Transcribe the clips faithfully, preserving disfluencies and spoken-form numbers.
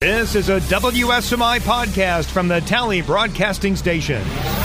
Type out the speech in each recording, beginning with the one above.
This is a W S M I podcast from the Tally Broadcasting Station.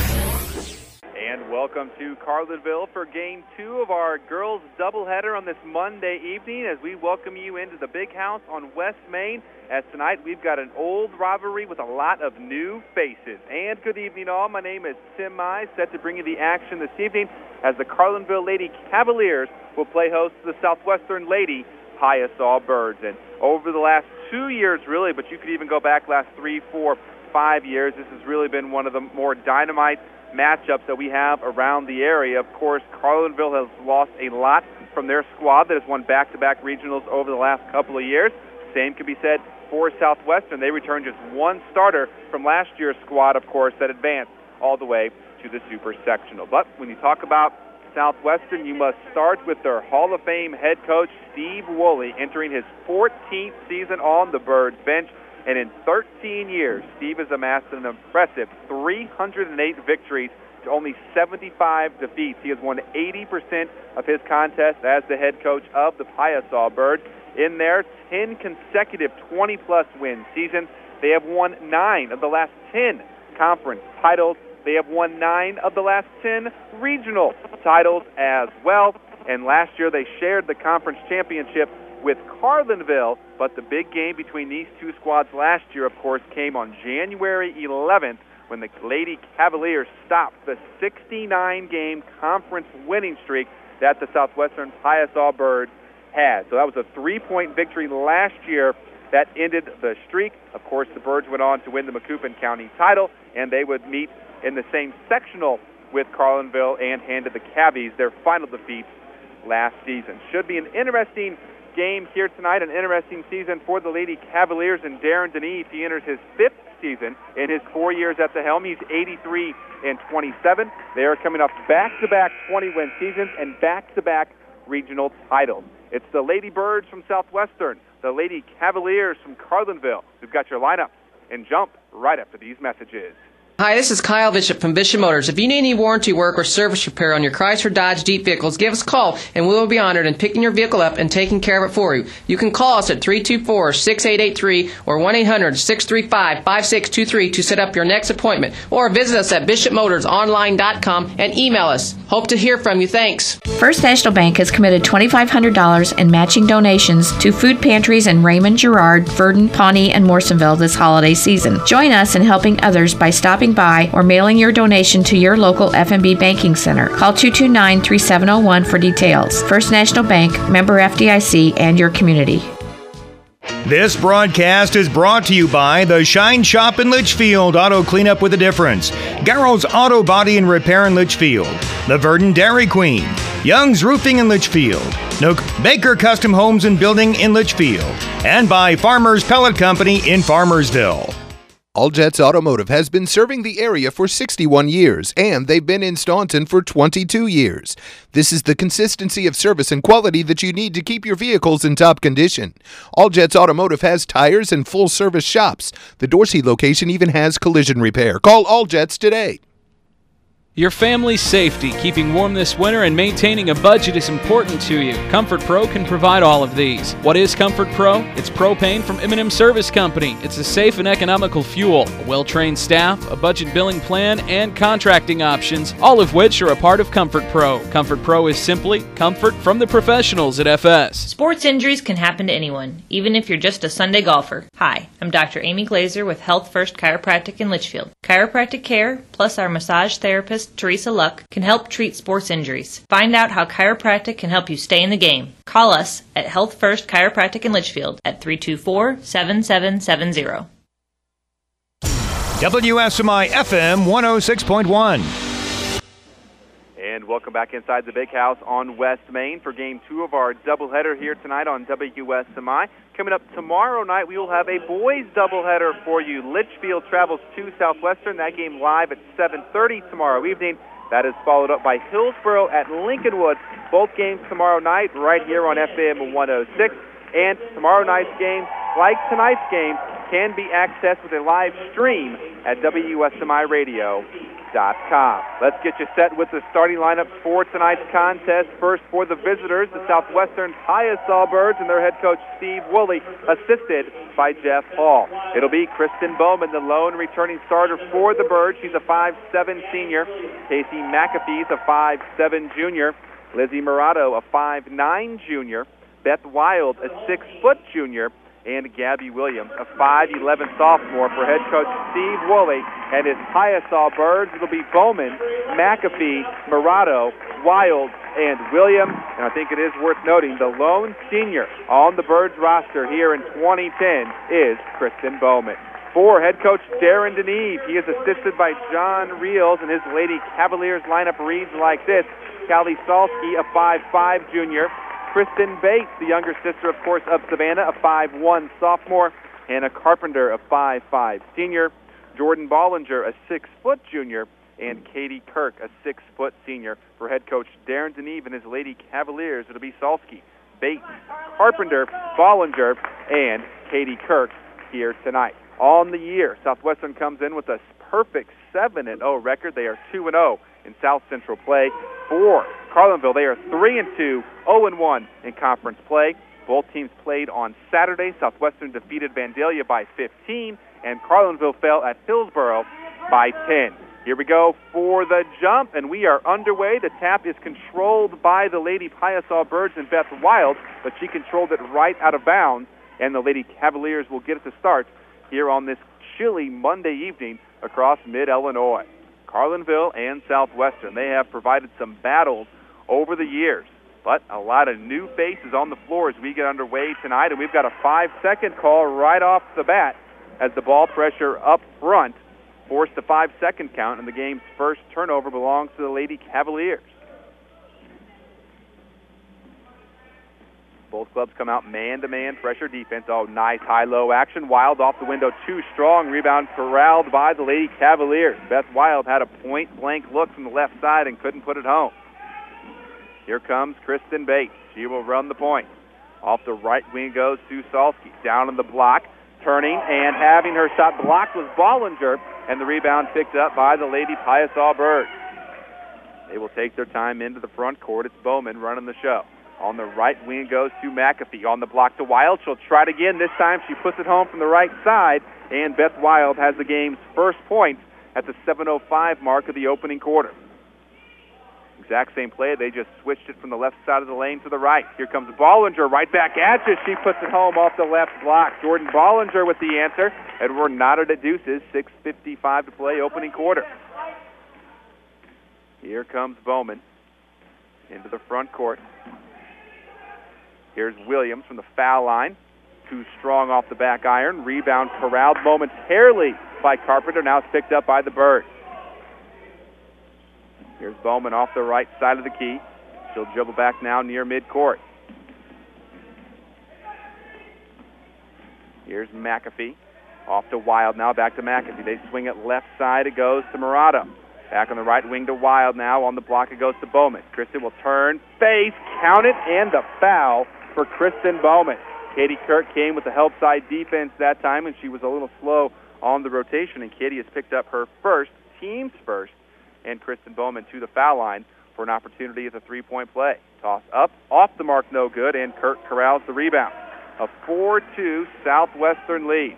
And welcome to Carlinville for game two of our girls doubleheader on this Monday evening as we welcome you into the Big House on West Main. As tonight we've got an old rivalry with a lot of new faces. And good evening all. My name is Tim Mize, set to bring you the action this evening as the Carlinville Lady Cavaliers will play host to the Southwestern Lady Piasaw Birds. And over the last two years, really, but you could even go back last three, four, five years, this has really been one of the more dynamite matchups that we have around the area. Of course, Carlinville has lost a lot from their squad that has won back-to-back regionals over the last couple of years. Same can be said for Southwestern. They returned just one starter from last year's squad, of course, that advanced all the way to the Super Sectional. But when you talk about Southwestern, you must start with their Hall of Fame head coach, Steve Woolley, entering his fourteenth season on the Birds bench. And in thirteen years, Steve has amassed an impressive three hundred eight victories to only seventy-five defeats. He has won eighty percent of his contests as the head coach of the Piasaw Birds. In their ten consecutive twenty-plus win seasons, they have won nine of the last ten conference titles. They have won nine of the last ten regional titles as well. And last year they shared the conference championship with Carlinville, but the big game between these two squads last year, of course, came on January eleventh when the Lady Cavaliers stopped the sixty-nine game conference winning streak that the Southwestern Piasaw Birds had. So that was a three-point victory last year that ended the streak. Of course, the Birds went on to win the Macoupin County title, and they would meet in the same sectional with Carlinville and handed the Cavies their final defeat last season. Should be an interesting game here tonight, an interesting season for the Lady Cavaliers and Darren Denise. He enters his fifth season in his four years at the helm. He's eighty-three and twenty-seven. They are coming off back-to-back twenty-win seasons and back-to-back regional titles. It's the Lady Birds from Southwestern, the Lady Cavaliers from Carlinville. We've got your lineups and jump right after these messages. Hi, this is Kyle Bishop from Bishop Motors. If you need any warranty work or service repair on your Chrysler, Dodge, Jeep vehicles, give us a call, and we will be honored in picking your vehicle up and taking care of it for you. You can call us at three two four, six eight eight three or one eight hundred, six three five, five six two three to set up your next appointment, or visit us at bishop motors online dot com and email us. Hope to hear from you. Thanks. First National Bank has committed twenty-five hundred dollars in matching donations to food pantries in Raymond, Girard, Verdon, Pawnee, and Morrisonville this holiday season. Join us in helping others by stopping by or mailing your donation to your local F N B banking center. Call two two nine, three seven zero one for details. First National Bank, member F D I C, and your community. This broadcast is brought to you by the Shine Shop in Litchfield, Auto Cleanup with a Difference, Garrow's Auto Body and Repair in Litchfield, the Verdon Dairy Queen, Young's Roofing in Litchfield, Nook Baker Custom Homes and Building in Litchfield, and by Farmers Pellet Company in Farmersville. All Jets Automotive has been serving the area for sixty-one years, and they've been in Staunton for twenty-two years. This is the consistency of service and quality that you need to keep your vehicles in top condition. All Jets Automotive has tires and full-service shops. The Dorsey location even has collision repair. Call All Jets today. Your family's safety, keeping warm this winter, and maintaining a budget is important to you. Comfort Pro can provide all of these. What is Comfort Pro? It's propane from M and M Service Company. It's a safe and economical fuel, a well-trained staff, a budget billing plan, and contracting options, all of which are a part of Comfort Pro. Comfort Pro is simply comfort from the professionals at F S. Sports injuries can happen to anyone, even if you're just a Sunday golfer. Hi, I'm Doctor Amy Glazer with Health First Chiropractic in Litchfield. Chiropractic care, plus our massage therapist, Teresa Luck, can help treat sports injuries. Find out how chiropractic can help you stay in the game. Call us at Health First Chiropractic in Litchfield at three two four, seven seven seven zero. W S M I F M one oh six point one. And welcome back inside the Big House on West Main for game two of our doubleheader here tonight on W S M I. Coming up tomorrow night, we will have a boys doubleheader for you. Litchfield travels to Southwestern. That game live at seven thirty tomorrow evening. That is followed up by Hillsboro at Lincolnwood. Both games tomorrow night right here on F M one oh six. And tomorrow night's game, like tonight's game, can be accessed with a live stream at W S M I radio dot com. Let's get you set with the starting lineups for tonight's contest. First for the visitors, the Southwestern Piasaw Birds and their head coach Steve Woolley, assisted by Jeff Hall. It'll be Kristen Bowman, the lone returning starter for the Birds. She's a five seven senior. Casey McAfee's a five seven junior. Lizzie Murato, a five nine junior. Beth Wild, a six foot junior. And Gabby Williams, a five eleven sophomore, for head coach Steve Woolley and his Piasaw Birds. It'll be Bowman, McAfee, Murato, Wild, and Williams. And I think it is worth noting the lone senior on the Birds roster here in twenty ten is Kristen Bowman. For head coach Darren Deneve, he is assisted by John Reels, and his Lady Cavaliers lineup reads like this. Callie Salsky, a five five junior. Kristen Bates, the younger sister, of course, of Savannah, a five one sophomore. Hannah Carpenter, a five five senior. Jordan Bollinger, a six foot junior. And Katie Kirk, a six foot senior. For head coach Darren Deneve and his Lady Cavaliers, it'll be Salsky, Bates, Carpenter, Bollinger, and Katie Kirk here tonight. On the year, Southwestern comes in with a perfect seven and oh record. They are two and oh in South Central play. For Carlinville, they are three and two, oh and one in conference play. Both teams played on Saturday. Southwestern defeated Vandalia by fifteen, and Carlinville fell at Hillsboro by ten. Here we go for the jump, and we are underway. The tap is controlled by the Lady Piasaw Birds and Beth Wild, but she controlled it right out of bounds, and the Lady Cavaliers will get it to start here on this chilly Monday evening across mid-Illinois. Carlinville and Southwestern, they have provided some battles over the years, but a lot of new faces on the floor as we get underway tonight, and we've got a five-second call right off the bat as the ball pressure up front forced a five-second count, and the game's first turnover belongs to the Lady Cavaliers. Both clubs come out man-to-man pressure defense. Oh, nice high-low action. Wild off the window, too strong. Rebound corralled by the Lady Cavaliers. Beth Wild had a point-blank look from the left side and couldn't put it home. Here comes Kristen Bates. She will run the point. Off the right wing goes to Salsky. Down on the block, turning, and having her shot blocked was Bollinger, and the rebound picked up by the Lady Piasaw Birds. They will take their time into the front court. It's Bowman running the show. On the right wing goes to McAfee. On the block to Wild. She'll try it again. This time she puts it home from the right side, and Beth Wild has the game's first points at the seven oh five mark of the opening quarter. Exact same play. They just switched it from the left side of the lane to the right. Here comes Bollinger right back at you. She puts it home off the left block. Jordan Bollinger with the answer, and we're knotted at deuces. six fifty-five to play, opening quarter. Here comes Bowman into the front court. Here's Williams from the foul line. Too strong off the back iron. Rebound corralled momentarily by Carpenter. Now it's picked up by the Birds. Here's Bowman off the right side of the key. She'll dribble back now near midcourt. Here's McAfee. Off to Wild now, back to McAfee. They swing it left side. It goes to Murato. Back on the right wing to Wild now. On the block it goes to Bowman. Kristen will turn, face, count it, and the foul for Kristen Bowman. Katie Kirk came with the help side defense that time, and she was a little slow on the rotation, and Katie has picked up her first, team's first, and Kristen Bowman to the foul line for an opportunity at the three-point play. Toss up, off the mark, no good, and Kirk corrals the rebound. A four two Southwestern lead.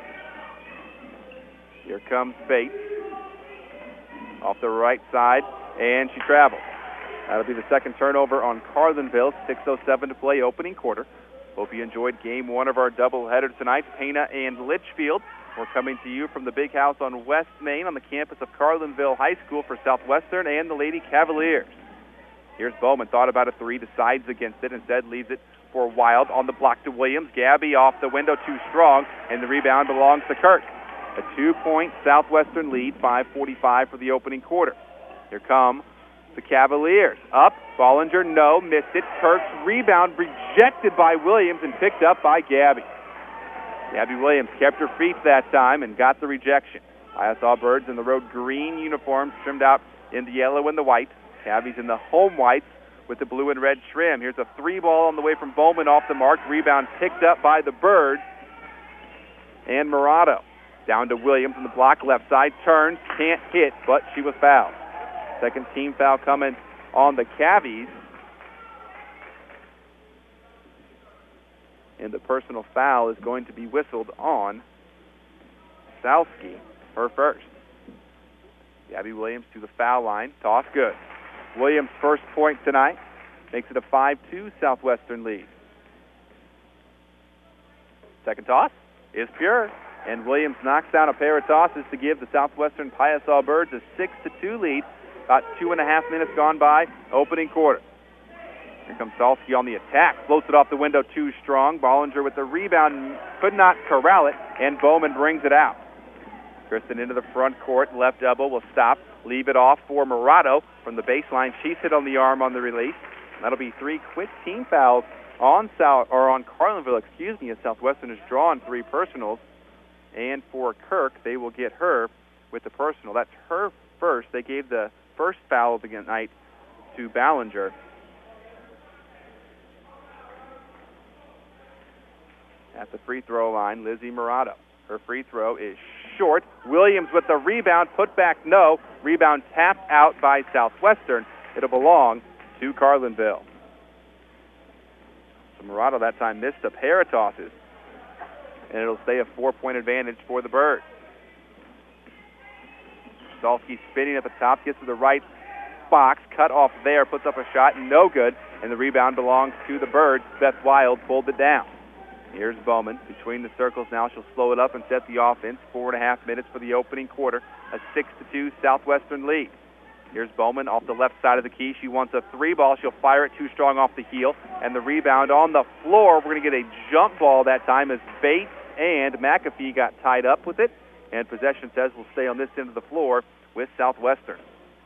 Here comes Bates off the right side, and she travels. That'll be the second turnover on Carlinville. six oh seven to play, opening quarter. Hope you enjoyed game one of our doubleheader tonight. Pana and Litchfield. We're coming to you from the Big House on West Main on the campus of Carlinville High School for Southwestern and the Lady Cavaliers. Here's Bowman. Thought about a three, decides against it, instead leaves it for Wild. On the block to Williams. Gabby off the window, too strong, and the rebound belongs to Kirk. A two-point Southwestern lead, five forty-five for the opening quarter. Here come the Cavaliers. Up, Bollinger, no, missed it. Kirk's rebound rejected by Williams and picked up by Gabby. Gabby Williams kept her feet that time and got the rejection. Piasaw Birds in the road green uniforms trimmed out in the yellow and the white. Cabby's in the home whites with the blue and red trim. Here's a three ball on the way from Bowman off the mark. Rebound picked up by the Birds and Murato. Down to Williams on the block, left side, turns, can't hit, but she was fouled. Second team foul coming on the Cavies. And the personal foul is going to be whistled on Salsky, her first. Gabby Williams to the foul line. Toss good. Williams' first point tonight makes it a five two Southwestern lead. Second toss is pure, and Williams knocks down a pair of tosses to give the Southwestern Piasaw Birds a six to two lead. About two and a half minutes gone by, opening quarter. Here comes Salsky on the attack. Floats it off the window too strong. Bollinger with the rebound, could not corral it, and Bowman brings it out. Kristen into the front court. Left elbow will stop. Leave it off for Murado from the baseline. She's hit on the arm on the release. That'll be three quick team fouls on South or on Carlinville, excuse me, as Southwestern has drawn three personals. And for Kirk, they will get her with the personal. That's her first. They gave the first foul of the night to Ballinger. At the free throw line, Lizzie Murado. Her free throw is short. Williams with the rebound, put back no. Rebound tapped out by Southwestern. It'll belong to Carlinville. So Murado that time missed a pair of tosses, and it'll stay a four-point advantage for the Birds. Salsky spinning at the top, gets to the right box, cut off there, puts up a shot, no good, and the rebound belongs to the Birds. Beth Wild pulled it down. Here's Bowman between the circles now. She'll slow it up and set the offense. Four and a half minutes for the opening quarter. A six to two Southwestern lead. Here's Bowman off the left side of the key. She wants a three ball. She'll fire it too strong off the heel. And the rebound on the floor. We're going to get a jump ball that time as Bates and McAfee got tied up with it. And possession says we'll stay on this end of the floor with Southwestern.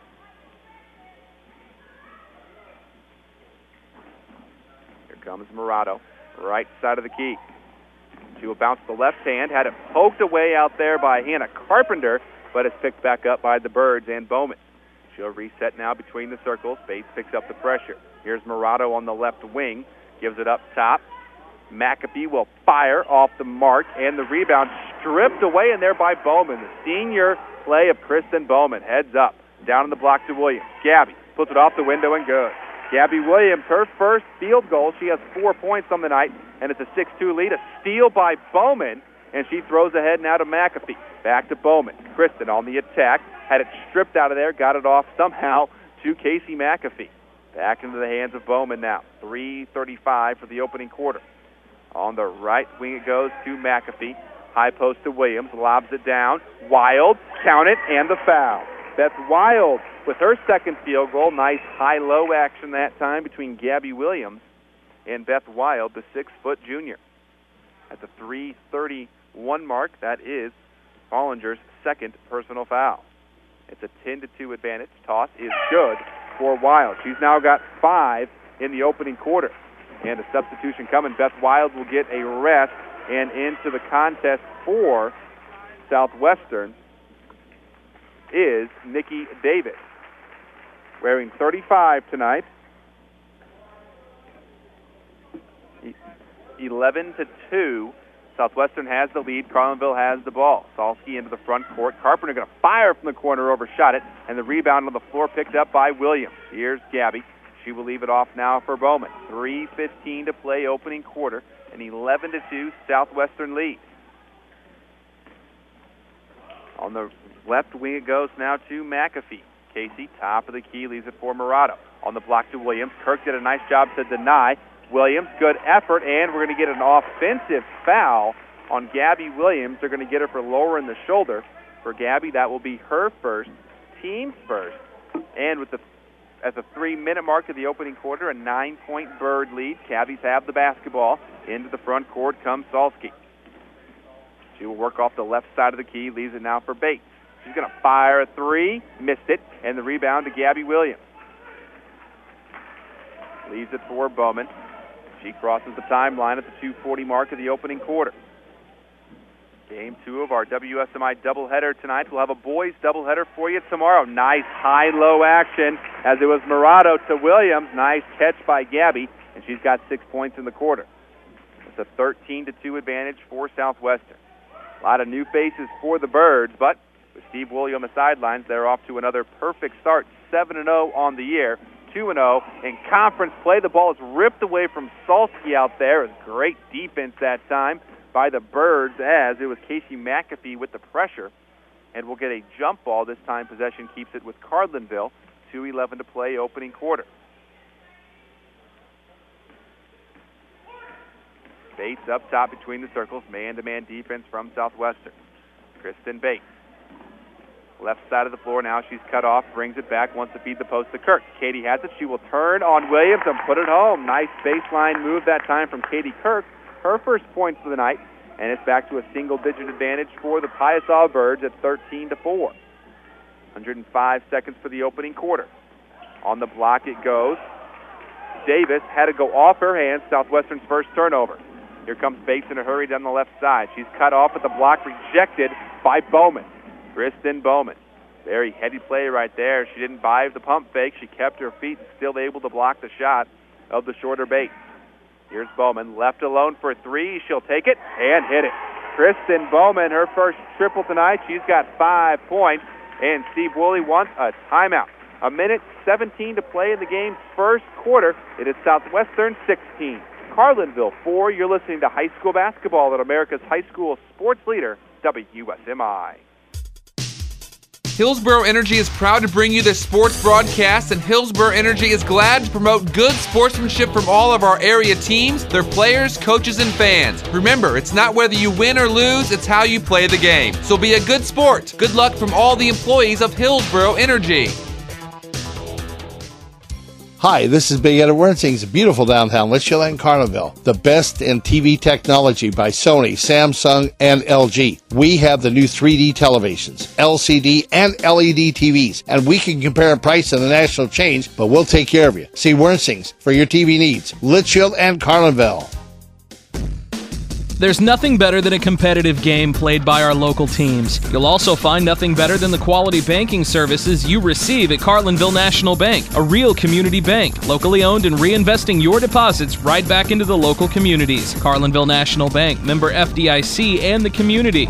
Here comes Murado. Right side of the key. She will bounce the left hand. Had it poked away out there by Hannah Carpenter, but it's picked back up by the Birds and Bowman. She'll reset now between the circles. Bates picks up the pressure. Here's Murado on the left wing. Gives it up top. McAfee will fire off the mark, and the rebound stripped away in there by Bowman. The senior play of Kristen Bowman. Heads up. Down in the block to Williams. Gabby puts it off the window and good. Gabby Williams, her first field goal. She has four points on the night, and it's a six two lead. A steal by Bowman, and she throws ahead now to McAfee. Back to Bowman. Kristen on the attack. Had it stripped out of there, got it off somehow to Casey McAfee. Back into the hands of Bowman now. three thirty-five for the opening quarter. On the right wing it goes to McAfee. High post to Williams. Lobs it down. Wild. Count it, and the foul. That's Wild with her second field goal. Nice high-low action that time between Gabby Williams and Beth Wild, the six-foot junior. At the three thirty-one mark, that is Bollinger's second personal foul. It's a ten to two advantage. Toss is good for Wild. She's now got five in the opening quarter. And a substitution coming. Beth Wild will get a rest, and into the contest for Southwestern is Nikki Davis, wearing thirty-five tonight. eleven to two. Southwestern has the lead. Carlinville has the ball. Salsky into the front court. Carpenter going to fire from the corner, overshot it, and the rebound on the floor picked up by Williams. Here's Gabby. She will leave it off now for Bowman. three fifteen to play, opening quarter. An eleven to two Southwestern lead. On the left wing it goes now to McAfee. Casey, top of the key, leaves it for Murado. On the block to Williams. Kirk did a nice job to deny. Williams, good effort, and we're going to get an offensive foul on Gabby Williams. They're going to get her for lowering the shoulder. For Gabby, that will be her first, team's first. And with the at the three-minute mark of the opening quarter, a nine-point Bird lead. Cabbies have the basketball. Into the front court comes Salsky. She will work off the left side of the key, leaves it now for Bates. She's going to fire a three, missed it, and the rebound to Gabby Williams. Leaves it for Bowman. She crosses the timeline at the two forty mark of the opening quarter. Game two of our W S M I doubleheader tonight. We'll have a boys doubleheader for you tomorrow. Nice high-low action as it was Murado to Williams. Nice catch by Gabby, and she's got six points in the quarter. It's a thirteen to two advantage for Southwestern. A lot of new faces for the Birds, but with Steve Woolley on the sidelines, they're off to another perfect start, seven and oh on the year, two and oh in conference play. The ball is ripped away from Salsky out there. It was great defense that time by the Birds, as it was Casey McAfee with the pressure, and we'll get a jump ball. This time possession keeps it with Carlinville. two eleven to play, opening quarter. Bates up top between the circles, man-to-man defense from Southwestern. Kristen Bates. Left side of the floor now, she's cut off, brings it back, wants to feed the post to Kirk. Katie has it, she will turn on Williams and put it home. Nice baseline move that time from Katie Kirk. Her first points for the night, and it's back to a single-digit advantage for the Piasaw Birds at thirteen to four. one hundred five seconds for the opening quarter. On the block it goes. Davis had to go off her hands, Southwestern's first turnover. Here comes Bates in a hurry down the left side. She's cut off at the block, rejected by Bowman. Kristen Bowman. Very heady play right there. She didn't buy the pump fake. She kept her feet and still able to block the shot of the shorter Bates. Here's Bowman, left alone for three. She'll take it and hit it. Kristen Bowman, her first triple tonight. She's got five points, and Steve Woolley wants a timeout. A minute seventeen to play in the game's first quarter. It is Southwestern sixteen, Carlinville four. You're listening to high school basketball at America's high school sports leader, W S M I. Hillsboro Energy is proud to bring you this sports broadcast, and Hillsboro Energy is glad to promote good sportsmanship from all of our area teams, their players, coaches, and fans. Remember, it's not whether you win or lose, it's how you play the game. So be a good sport. Good luck from all the employees of Hillsboro Energy. Hi, this is Big Ed at Wernsing's beautiful downtown Litchfield and Carlinville. The best in T V technology by Sony, Samsung, and L G. We have the new three D televisions, L C D and L E D T Vs, and we can compare price to the national chains, but we'll take care of you. See Wernsing's for your T V needs. Litchfield and Carlinville. There's nothing better than a competitive game played by our local teams. You'll also find nothing better than the quality banking services you receive at Carlinville National Bank, a real community bank, locally owned and reinvesting your deposits right back into the local communities. Carlinville National Bank, member F D I C and the community.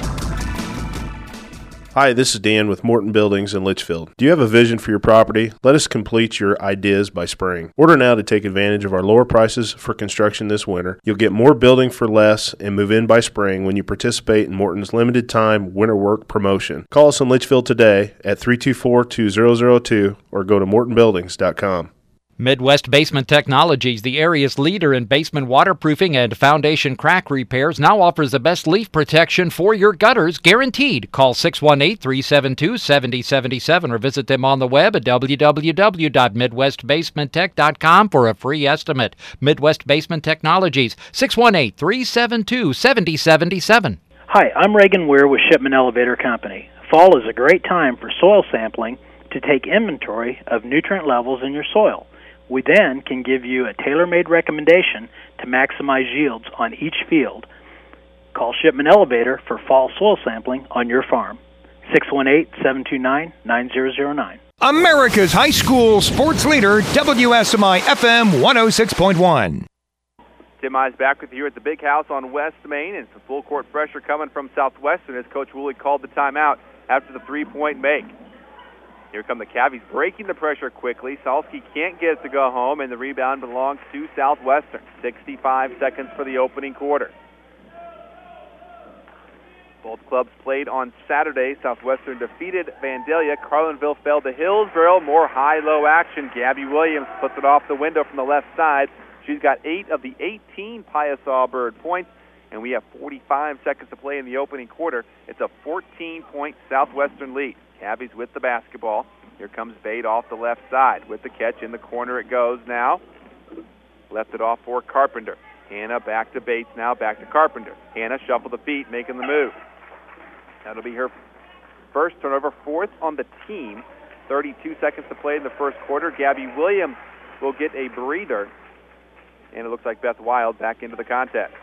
Hi, this is Dan with Morton Buildings in Litchfield. Do you have a vision for your property? Let us complete your ideas by spring. Order now to take advantage of our lower prices for construction this winter. You'll get more building for less and move in by spring when you participate in Morton's limited time winter work promotion. Call us in Litchfield today at three two four, two zero zero two or go to morton buildings dot com. Midwest Basement Technologies, the area's leader in basement waterproofing and foundation crack repairs, now offers the best leaf protection for your gutters, guaranteed. Call six one eight, three seven two, seven zero seven seven or visit them on the web at w w w dot midwest basement tech dot com for a free estimate. Midwest Basement Technologies, six one eight, three seven two, seven zero seven seven. Hi, I'm Reagan Weir with Shipman Elevator Company. Fall is a great time for soil sampling to take inventory of nutrient levels in your soil. We then can give you a tailor-made recommendation to maximize yields on each field. Call Shipman Elevator for fall soil sampling on your farm. six one eight, seven two nine, nine zero zero nine. America's high school sports leader, W S M I F M one oh six point one. Tim Mize back with you at the Big House on West Main, and some full court pressure coming from Southwestern as Coach Woolley called the timeout after the three-point make. Here come the Cavs, breaking the pressure quickly. Salsky can't get it to go home, and the rebound belongs to Southwestern. sixty-five seconds for the opening quarter. Both clubs played on Saturday. Southwestern defeated Vandalia. Carlinville fell to Hillsboro. More high-low action. Gabby Williams puts it off the window from the left side. She's got eight of the eighteen Piasaw Bird points, and we have forty-five seconds to play in the opening quarter. It's a fourteen-point Southwestern lead. Cabby's with the basketball. Here comes Bate off the left side. With the catch in the corner it goes now. Left it off for Carpenter. Hannah back to Bates now, back to Carpenter. Hannah shuffle the feet, making the move. That'll be her first turnover, fourth on the team. thirty-two seconds to play in the first quarter. Gabby Williams will get a breather. And it looks like Beth Wild back into the contest.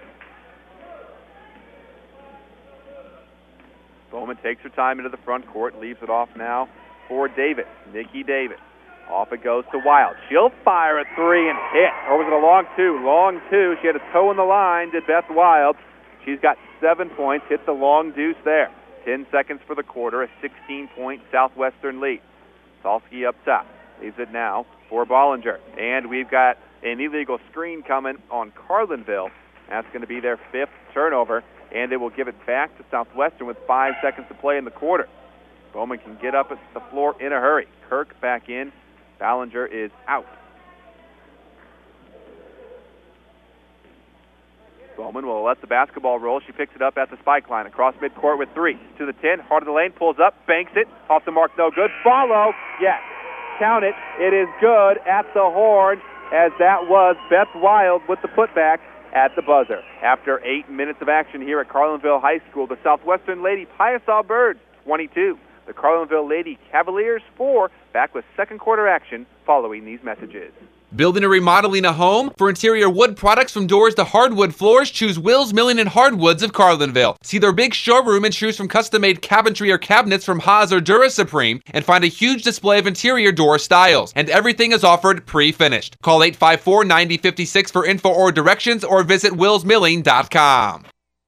Bowman takes her time into the front court, leaves it off now for Davis. Nikki Davis. Off it goes to Wild. She'll fire a three and hit. Or was it a long two? Long two. She had a toe in the line, did Beth Wild. She's got seven points, hit the long deuce there. Ten seconds for the quarter, a sixteen-point Southwestern lead. Salsky up top, leaves it now for Bollinger. And we've got an illegal screen coming on Carlinville. That's going to be their fifth turnover, and they will give it back to Southwestern with five seconds to play in the quarter. Bowman can get up at the floor in a hurry. Kirk back in. Ballinger is out. Bowman will let the basketball roll. She picks it up at the spike line across midcourt with three. To the ten, heart of the lane, pulls up, banks it, off the mark, no good. Follow, yes. Count it. It is good at the horn, as that was Beth Wild with the putback at the buzzer. After eight minutes of action here at Carlinville High School, the Southwestern Lady Piasaw Birds, twenty-two. The Carlinville Lady Cavaliers, four. Back with second quarter action following these messages. Building or remodeling a home? For interior wood products from doors to hardwood floors, choose Wills Milling and Hardwoods of Carlinville. See their big showroom and choose from custom-made cabinetry or cabinets from Haas or Dura Supreme, and find a huge display of interior door styles. And everything is offered pre-finished. Call eight five four, nine zero five six for info or directions, or visit wills milling dot com.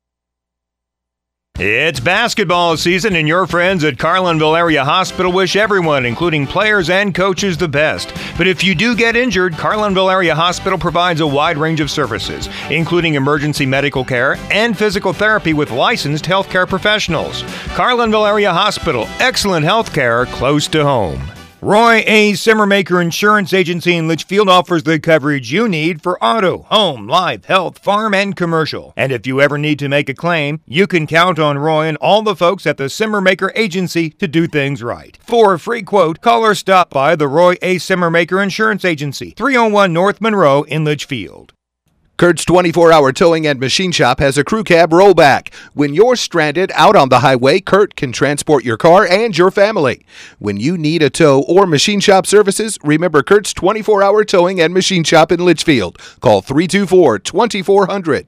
It's basketball season, and your friends at Carlinville Area Hospital wish everyone, including players and coaches, the best. But if you do get injured, Carlinville Area Hospital provides a wide range of services, including emergency medical care and physical therapy with licensed healthcare professionals. Carlinville Area Hospital, excellent healthcare close to home. Roy A. Simmermaker Insurance Agency in Litchfield offers the coverage you need for auto, home, life, health, farm, and commercial. And if you ever need to make a claim, you can count on Roy and all the folks at the Simmermaker Agency to do things right. For a free quote, call or stop by the Roy A. Simmermaker Insurance Agency, three oh one North Monroe in Litchfield. Kurt's twenty-four hour Towing and Machine Shop has a crew cab rollback. When you're stranded out on the highway, Kurt can transport your car and your family. When you need a tow or machine shop services, remember Kurt's twenty-four hour Towing and Machine Shop in Litchfield. Call three two four, two four zero zero.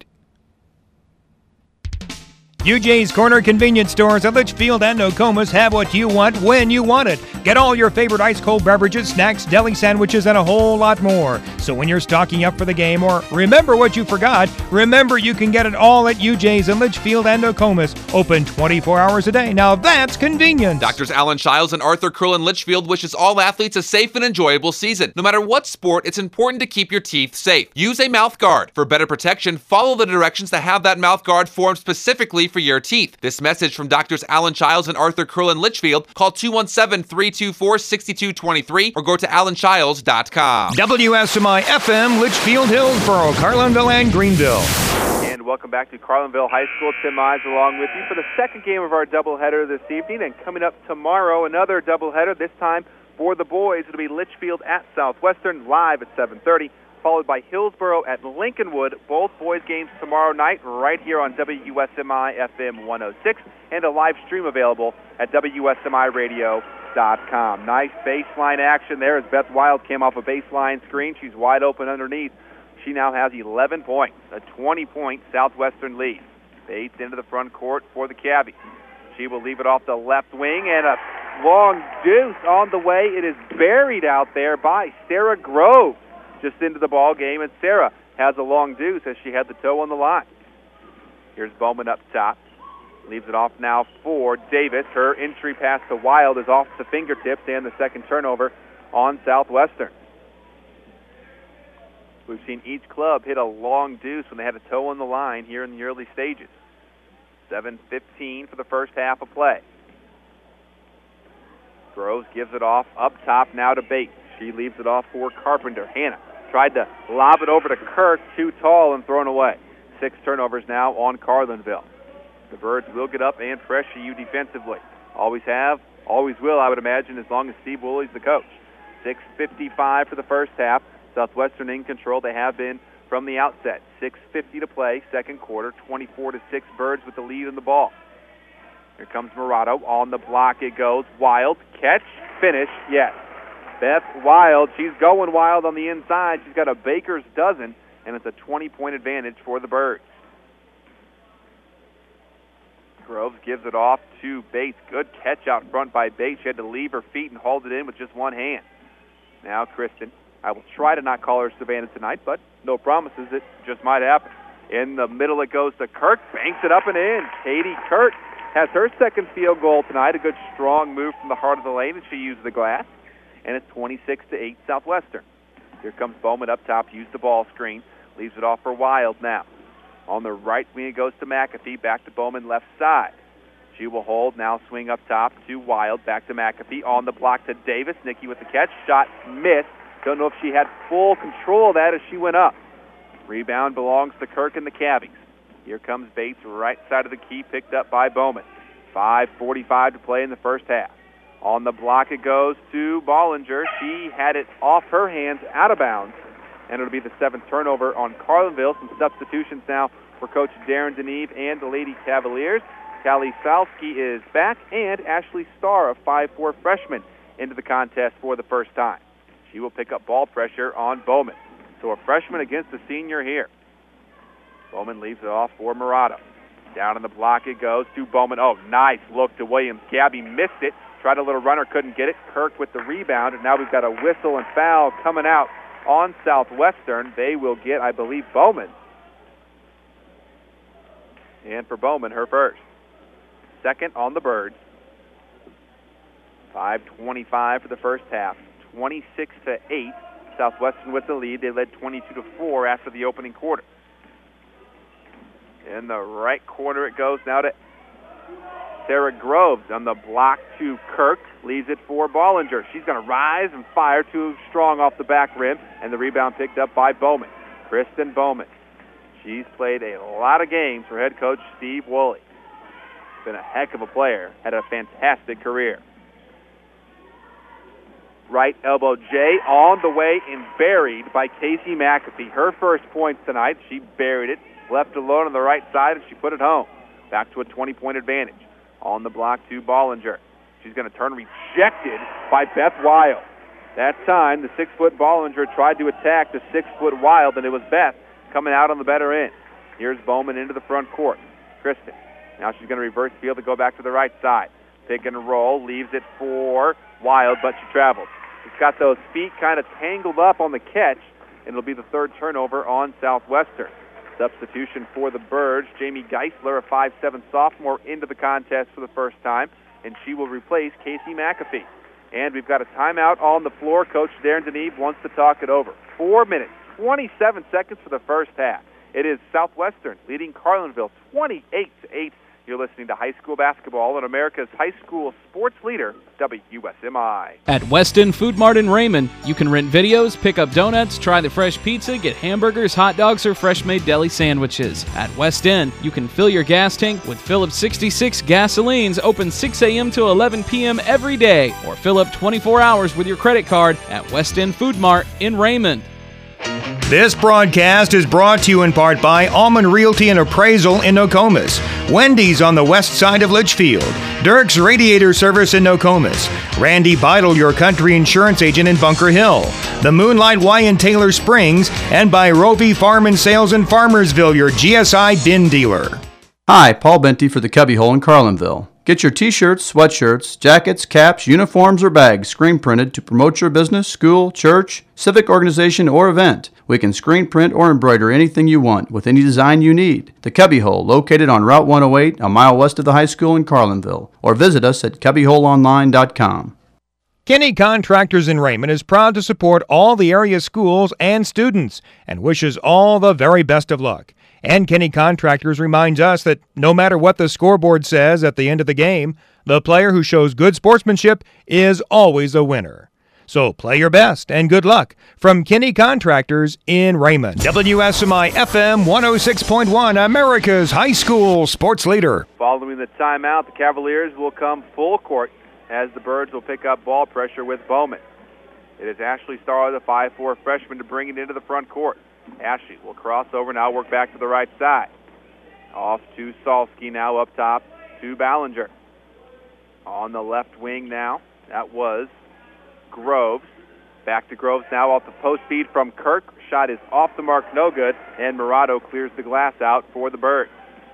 U J's Corner convenience stores at Litchfield and Nokomis have what you want when you want it. Get all your favorite ice-cold beverages, snacks, deli sandwiches, and a whole lot more. So when you're stocking up for the game or remember what you forgot, remember you can get it all at U J's in Litchfield and Nokomis. Open twenty-four hours a day. Now that's convenience. Doctors Alan Shiles and Arthur Curl in Litchfield wishes all athletes a safe and enjoyable season. No matter what sport, it's important to keep your teeth safe. Use a mouth guard. For better protection, follow the directions to have that mouth guard formed specifically for your teeth. This message from Doctors Alan Shiles and Arthur Curl in Litchfield. Call two one seven, three two four, six two two three or go to alan shiles dot com. W S M I F M, Litchfield, Hillsboro, Carlinville, and Greenville. And welcome back to Carlinville High School. Tim Mize along with you for the second game of our doubleheader this evening. And coming up tomorrow, another doubleheader, this time for the boys. It'll be Litchfield at Southwestern live at seven thirty. Followed by Hillsboro at Lincolnwood. Both boys games tomorrow night right here on W S M I F M one oh six, and a live stream available at W S M I radio dot com. Nice baseline action there as Beth Wild came off a baseline screen. She's wide open underneath. She now has eleven points, a twenty-point Southwestern lead. Bates into the front court for the Cavs. She will leave it off the left wing, and a long deuce on the way. It is buried out there by Sarah Groves. Just into the ball game, and Sarah has a long deuce as she had the toe on the line. Here's Bowman up top. Leaves it off now for Davis. Her entry pass to Wild is off the fingertips, and the second turnover on Southwestern. We've seen each club hit a long deuce when they had a toe on the line here in the early stages. seven fifteen for the first half of play. Groves gives it off up top now to Bates. She leaves it off for Carpenter. Hannah tried to lob it over to Kirk, too tall and thrown away. Six turnovers now on Carlinville. The Birds will get up and pressure you defensively. Always have, always will, I would imagine, as long as Steve Woolley's the coach. six fifty-five for the first half. Southwestern in control. They have been from the outset. six fifty to play, second quarter. twenty-four to six Birds with the lead in the ball. Here comes Murado. On the block it goes. Wild. Catch. Finish. Yes. Beth Wild, she's going wild on the inside. She's got a baker's dozen, and it's a twenty-point advantage for the Birds. Groves gives it off to Bates. Good catch out front by Bates. She had to leave her feet and hauled it in with just one hand. Now Kristen. I will try to not call her Savannah tonight, but no promises. It just might happen. In the middle it goes to Kirk, banks it up and in. Katie Kirk has her second field goal tonight. A good strong move from the heart of the lane, and she used the glass. And it's twenty-six to eight Southwestern. Here comes Bowman up top, use the ball screen. Leaves it off for Wild now. On the right wing it goes to McAfee, back to Bowman left side. She will hold, now swing up top to Wild, back to McAfee. On the block to Davis. Nikki with the catch, shot missed. Don't know if she had full control of that as she went up. Rebound belongs to Kirk and the Cabbies. Here comes Bates, right side of the key, picked up by Bowman. five forty-five to play in the first half. On the block it goes to Bollinger. She had it off her hands, out of bounds, and it'll be the seventh turnover on Carlinville. Some substitutions now for Coach Darren Deneve and the Lady Cavaliers. Callie Falski is back, and Ashley Starr, a five four freshman, into the contest for the first time. She will pick up ball pressure on Bowman. So a freshman against a senior here. Bowman leaves it off for Murata. Down on the block it goes to Bowman. Oh, nice look to Williams. Gabby missed it. Tried a little runner, couldn't get it. Kirk with the rebound, and now we've got a whistle and foul coming out on Southwestern. They will get, I believe, Bowman. And for Bowman, her first. Second on the Birds. five twenty-five for the first half. twenty-six to eight. Southwestern with the lead. They led twenty-two to four after the opening quarter. In the right corner it goes now to Sarah Groves on the block to Kirk. Leaves it for Bollinger. She's going to rise and fire too strong off the back rim, and the rebound picked up by Bowman. Kristen Bowman. She's played a lot of games for head coach Steve Woolley. Been a heck of a player. Had a fantastic career. Right elbow J on the way and buried by Casey McAfee. Her first points tonight. She buried it, left alone on the right side, and she put it home. Back to a twenty-point advantage. On the block to Bollinger. She's going to turn rejected by Beth Wild. That time, the six-foot Bollinger tried to attack the six-foot Wild, and it was Beth coming out on the better end. Here's Bowman into the front court. Kristen. Now she's going to reverse field to go back to the right side. Pick and roll, leaves it for Wild, but she travels. She's got those feet kind of tangled up on the catch, and it'll be the third turnover on Southwestern. Substitution for the Birds, Jamie Geisler, a five seven sophomore, into the contest for the first time, and she will replace Casey McAfee. And we've got a timeout on the floor. Coach Darren Deneve wants to talk it over. Four minutes, twenty-seven seconds for the first half. It is Southwestern leading Carlinville twenty-eight to eight. You're listening to High School Basketball on America's high school sports leader, W S M I. At West End Food Mart in Raymond, you can rent videos, pick up donuts, try the fresh pizza, get hamburgers, hot dogs, or fresh-made deli sandwiches. At West End, you can fill your gas tank with Phillips sixty-six gasolines, open six a.m. to eleven p.m. every day, or fill up twenty-four hours with your credit card at West End Food Mart in Raymond. This broadcast is brought to you in part by Allman Realty and Appraisal in Nokomis, Wendy's on the west side of Litchfield, Dirk's Radiator Service in Nokomis, Randy Beidle, your country insurance agent in Bunker Hill, the Moonlight Y in Taylor Springs, and by Rovi Farm and Sales in Farmersville, your G S I bin dealer. Hi, Paul Benty for the Cubbyhole in Carlinville. Get your t-shirts, sweatshirts, jackets, caps, uniforms, or bags screen printed to promote your business, school, church, civic organization, or event. We can screen print or embroider anything you want with any design you need. The Cubbyhole, located on Route one oh eight, a mile west of the high school in Carlinville. Or visit us at cubbyhole online dot com. Kenny Contractors in Raymond is proud to support all the area schools and students and wishes all the very best of luck. And Kenny Contractors reminds us that no matter what the scoreboard says at the end of the game, the player who shows good sportsmanship is always a winner. So play your best and good luck from Kenny Contractors in Raymond. W S M I F M one oh six point one, America's high school sports leader. Following the timeout, the Cavaliers will come full court as the Birds will pick up ball pressure with Bowman. It is Ashley Starr, the five four freshman, to bring it into the front court. Ashley will cross over, now work back to the right side. Off to Salsky, now up top to Ballinger. On the left wing now, that was Groves. Back to Groves now off the post feed from Kirk. Shot is off the mark, no good, and Murado clears the glass out for the Birds.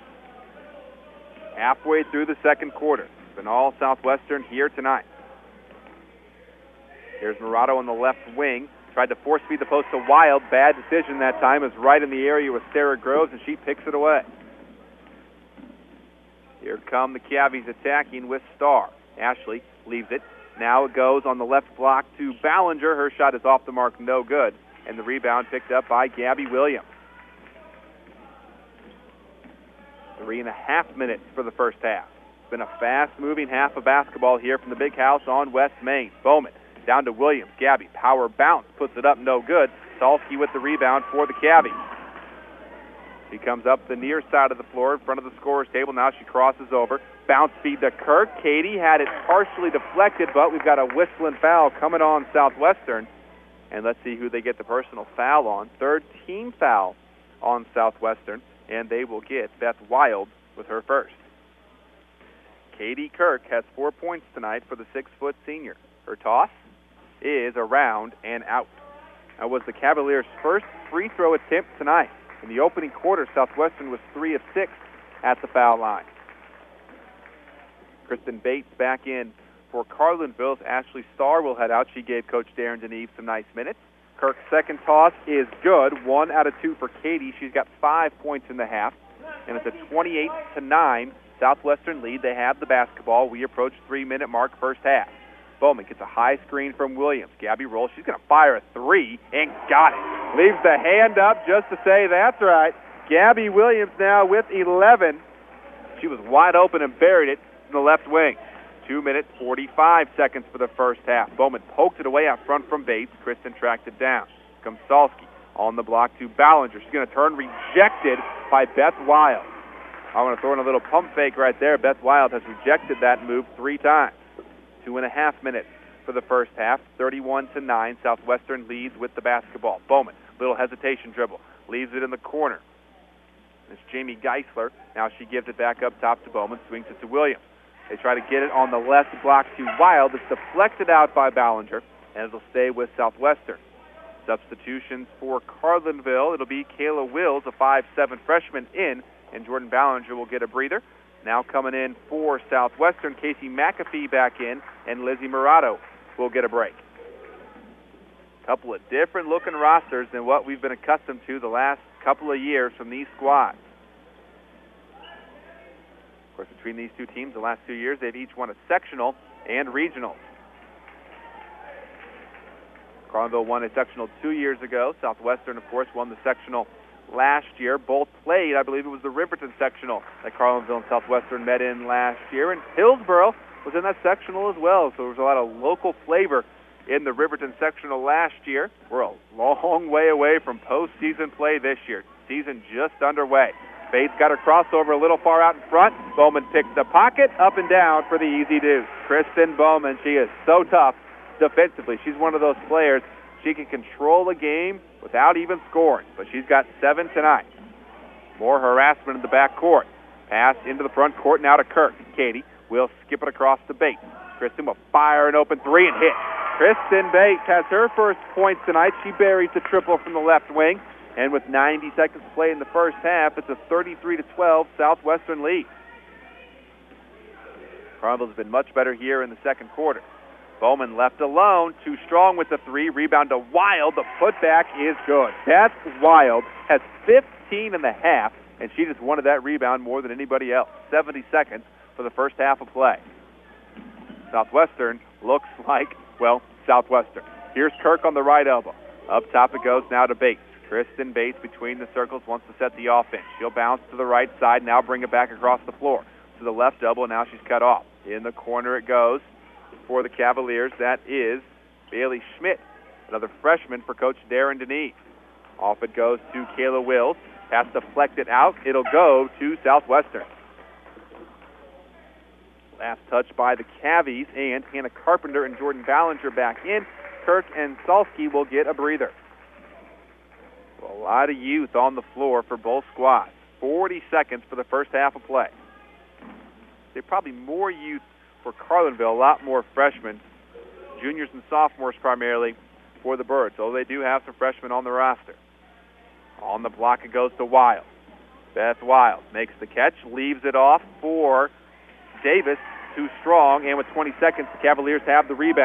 Halfway through the second quarter. It's been all Southwestern here tonight. Here's Murado on the left wing. Tried to force feed the post to Wild. Bad decision that time. Is right in the area with Sarah Groves, and she picks it away. Here come the Cavies attacking with Starr. Ashley leaves it. Now it goes on the left block to Ballinger. Her shot is off the mark, no good. And the rebound picked up by Gabby Williams. Three and a half minutes for the first half. It's been a fast-moving half of basketball here from the Big House on West Main. Bowman down to Williams. Gabby, power bounce, puts it up, no good. Salsky with the rebound for the Cavies. She comes up the near side of the floor in front of the scorer's table. Now she crosses over. Bounce feed to Kirk. Katie had it partially deflected, but we've got a whistling foul coming on Southwestern. And let's see who they get the personal foul on. Third team foul on Southwestern, and they will get Beth Wild with her first. Katie Kirk has four points tonight for the six-foot senior. Her toss is around and out. That was the Cavaliers' first free throw attempt tonight. In the opening quarter, Southwestern was three of six at the foul line. Kristen Bates back in for Carlinville's Ashley Starr will head out. She gave Coach Darren Deneve some nice minutes. Kirk's second toss is good. One out of two for Katie. She's got five points in the half, and it's a twenty-eight to nine Southwestern lead. They have the basketball. We approach three-minute mark first half. Bowman gets a high screen from Williams. Gabby rolls. She's going to fire a three and got it. Leaves the hand up just to say that's right. Gabby Williams now with eleven. She was wide open and buried it in the left wing. Two minutes, forty-five seconds for the first half. Bowman poked it away out front from Bates. Kristen tracked it down. Comes Salsky on the block to Ballinger. She's going to turn, rejected by Beth Wild. I want to throw in a little pump fake right there. Beth Wild has rejected that move three times. Two and a half minutes for the first half. thirty-one to nine. Southwestern leads with the basketball. Bowman, little hesitation dribble. Leaves it in the corner. It's Jamie Geisler. Now she gives it back up top to Bowman. Swings it to Williams. They try to get it on the left block to Wild. It's deflected out by Ballinger, and it'll stay with Southwestern. Substitutions for Carlinville. It'll be Kayla Wills, a five seven freshman, in, and Jordan Ballinger will get a breather. Now coming in for Southwestern, Casey McAfee back in, and Lizzie Murato will get a break. A couple of different looking rosters than what we've been accustomed to the last couple of years from these squads. Of course, between these two teams, the last two years, they've each won a sectional and regional. Carlinville won a sectional two years ago. Southwestern, of course, won the sectional last year. Both played, I believe it was the Riverton sectional that Carlinville and Southwestern met in last year. And Hillsboro was in that sectional as well, so there was a lot of local flavor in the Riverton sectional last year. We're a long way away from postseason play this year. Season just underway. Bates got her crossover a little far out in front. Bowman picked the pocket, up and down for the easy deuce. Kristen Bowman, she is so tough defensively. She's one of those players. She can control a game without even scoring, but she's got seven tonight. More harassment in the back court. Pass into the front court, now to Kirk. Katie will skip it across to Bates. Kristen will fire an open three and hit. Kristen Bates has her first points tonight. She buries the triple from the left wing, and with ninety seconds to play in the first half, it's a thirty-three to twelve Southwestern lead. Carlinville's been much better here in the second quarter. Bowman left alone, too strong with the three. Rebound to Wild. The putback is good. Beth Wild has fifteen and a half, and she just wanted that rebound more than anybody else. seventy seconds for the first half of play. Southwestern looks like, well, Southwestern. Here's Kirk on the right elbow. Up top it goes now to Bates. Kristen Bates between the circles wants to set the offense. She'll bounce to the right side, now bring it back across the floor. To the left elbow, now she's cut off. In the corner it goes. For the Cavaliers, that is Bailey Schmidt, another freshman for Coach Darren Deneve. Off it goes to Kayla Wills. Pass deflected out. It'll go to Southwestern. Last touch by the Cavies, and Hannah Carpenter and Jordan Ballinger back in. Kirk and Salsky will get a breather. A lot of youth on the floor for both squads. forty seconds for the first half of play. They're probably more youth for Carlinville, a lot more freshmen, juniors and sophomores primarily for the Birds, although they do have some freshmen on the roster. On the block it goes to Wild. Beth Wild makes the catch, leaves it off for Davis, too strong, and with twenty seconds, the Cavaliers have the rebound.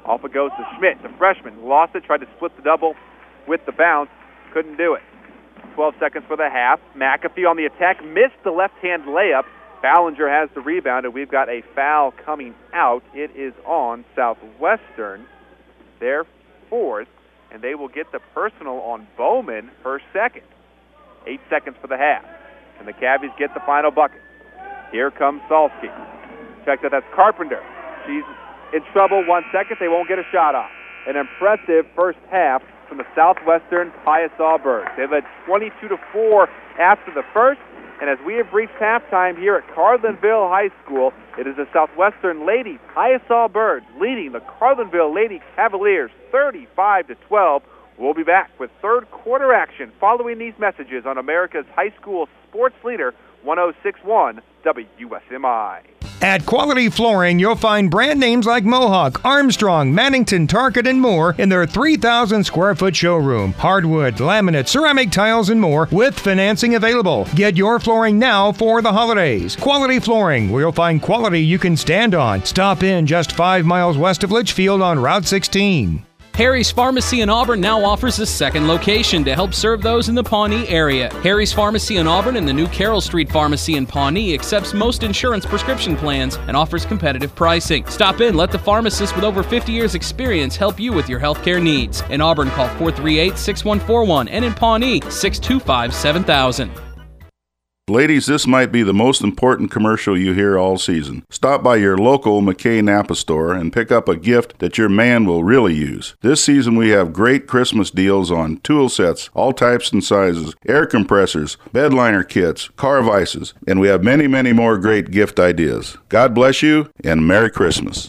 Off it goes to Schmidt, the freshman. Lost it, tried to split the double with the bounce. Couldn't do it. twelve seconds for the half. McAfee on the attack, missed the left-hand layup. Ballinger has the rebound, and we've got a foul coming out. It is on Southwestern, their fourth, and they will get the personal on Bowman, her second. Eight seconds for the half, and the Cavs get the final bucket. Here comes Salsky. Check that, that's Carpenter. She's in trouble, one second. They won't get a shot off. An impressive first half from the Southwestern Piasaw Birds. They led twenty-two to four after the first, and as we have reached halftime here at Carlinville High School, it is the Southwestern Lady Piasaw Birds leading the Carlinville Lady Cavaliers thirty-five to twelve. We'll be back with third quarter action following these messages on America's high school sports leader, one oh six point one W S M I. At Quality Flooring, you'll find brand names like Mohawk, Armstrong, Mannington, Target, and more in their three thousand square foot showroom. Hardwood, laminate, ceramic tiles, and more with financing available. Get your flooring now for the holidays. Quality Flooring, where you'll find quality you can stand on. Stop in just five miles west of Litchfield on Route sixteen. Harry's Pharmacy in Auburn now offers a second location to help serve those in the Pawnee area. Harry's Pharmacy in Auburn and the new Carroll Street Pharmacy in Pawnee accepts most insurance prescription plans and offers competitive pricing. Stop in, let the pharmacist with over fifty years experience help you with your healthcare needs. In Auburn, call four three eight, six one four one, and in Pawnee, six two five, seven thousand. Ladies, this might be the most important commercial you hear all season. Stop by your local McKay Napa store and pick up a gift that your man will really use. This season we have great Christmas deals on tool sets, all types and sizes, air compressors, bed liner kits, car vices, and we have many, many more great gift ideas. God bless you and Merry Christmas.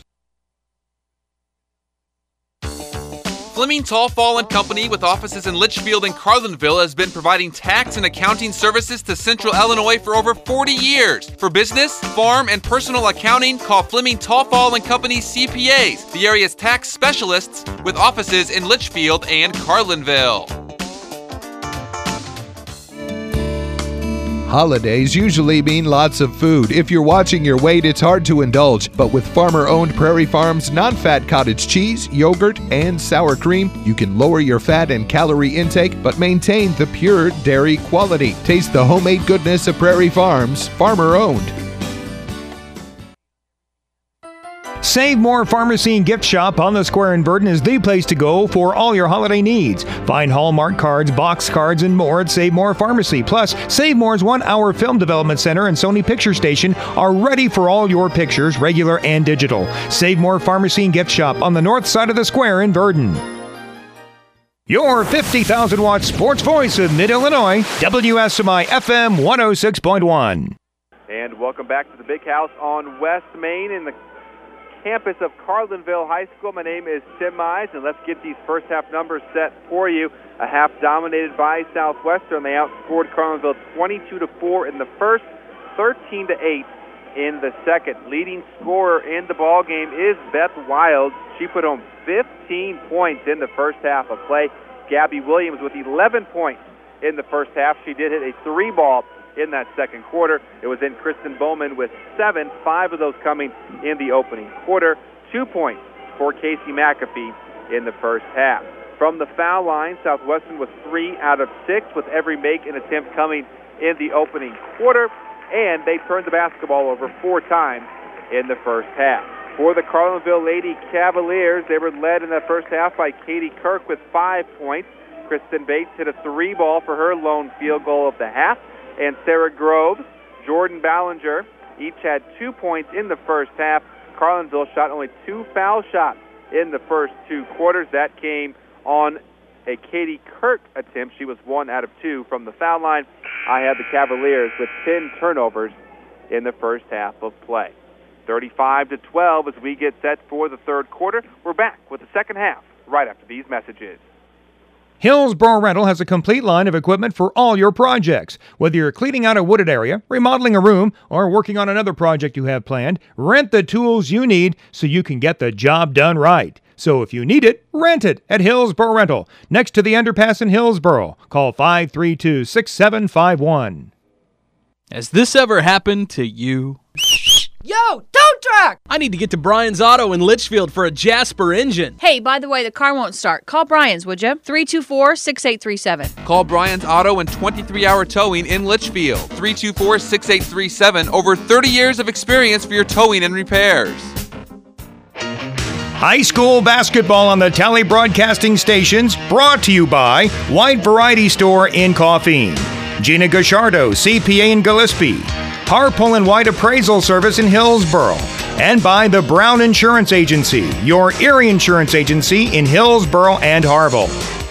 Fleming Tallfall and Company, with offices in Litchfield and Carlinville, has been providing tax and accounting services to Central Illinois for over forty years. For business, farm, and personal accounting, call Fleming Tallfall and Company C P As, the area's tax specialists with offices in Litchfield and Carlinville. Holidays usually mean lots of food. If you're watching your weight, it's hard to indulge. But with farmer-owned Prairie Farms non-fat cottage cheese, yogurt, and sour cream, you can lower your fat and calorie intake, but maintain the pure dairy quality. Taste the homemade goodness of Prairie Farms, farmer-owned. Save More Pharmacy and Gift Shop on the Square in Verdon is the place to go for all your holiday needs. Find Hallmark cards, box cards, and more at Save More Pharmacy. Plus, Save More's one-hour film development center and Sony Picture Station are ready for all your pictures, regular and digital. Save More Pharmacy and Gift Shop on the north side of the Square in Verdon. Your fifty thousand watt sports voice of Mid-Illinois, W S M I F M one oh six point one. And welcome back to the Big House on West Main in the campus of Carlinville High School. My name is Tim Mize, and let's get these first half numbers set for you. A half dominated by Southwestern. They outscored Carlinville twenty-two to four in the first, thirteen to eight in the second. Leading scorer in the ball game is Beth Wild. She put home fifteen points in the first half of play. Gabby Williams with eleven points in the first half. She did hit a three ball in that second quarter. It was in Kristen Bowman with seven, five of those coming in the opening quarter. Two points for Casey McAfee in the first half. From the foul line, Southwestern was three out of six, with every make and attempt coming in the opening quarter, and they turned the basketball over four times in the first half. For the Carlinville Lady Cavaliers, they were led in the first half by Katie Kirk with five points. Kristen Bates hit a three ball for her lone field goal of the half. And Sarah Groves, Jordan Ballinger, each had two points in the first half. Carlinville shot only two foul shots in the first two quarters. That came on a Katie Kirk attempt. She was one out of two from the foul line. I had the Cavaliers with ten turnovers in the first half of play. thirty-five to twelve as we get set for the third quarter. We're back with the second half right after these messages. Hillsboro Rental has a complete line of equipment for all your projects. Whether you're cleaning out a wooded area, remodeling a room, or working on another project you have planned, rent the tools you need so you can get the job done right. So if you need it, rent it at Hillsboro Rental, next to the underpass in Hillsboro. Call five three two, six seven five one. Has this ever happened to you? Yo, tow truck! I need to get to Brian's Auto in Litchfield for a Jasper engine. Hey, by the way, the car won't start. Call Brian's, would you? three two four, six eight three seven. Call Brian's Auto and twenty-three hour towing in Litchfield. three two four, six eight three seven. Over thirty years of experience for your towing and repairs. High school basketball on the Tally Broadcasting Stations, brought to you by White Variety Store in Coffeen, Gina Gachardo, C P A in Gillespie, Harpole and White Appraisal Service in Hillsboro, and by the Brown Insurance Agency, your Erie Insurance Agency in Hillsboro and Harville.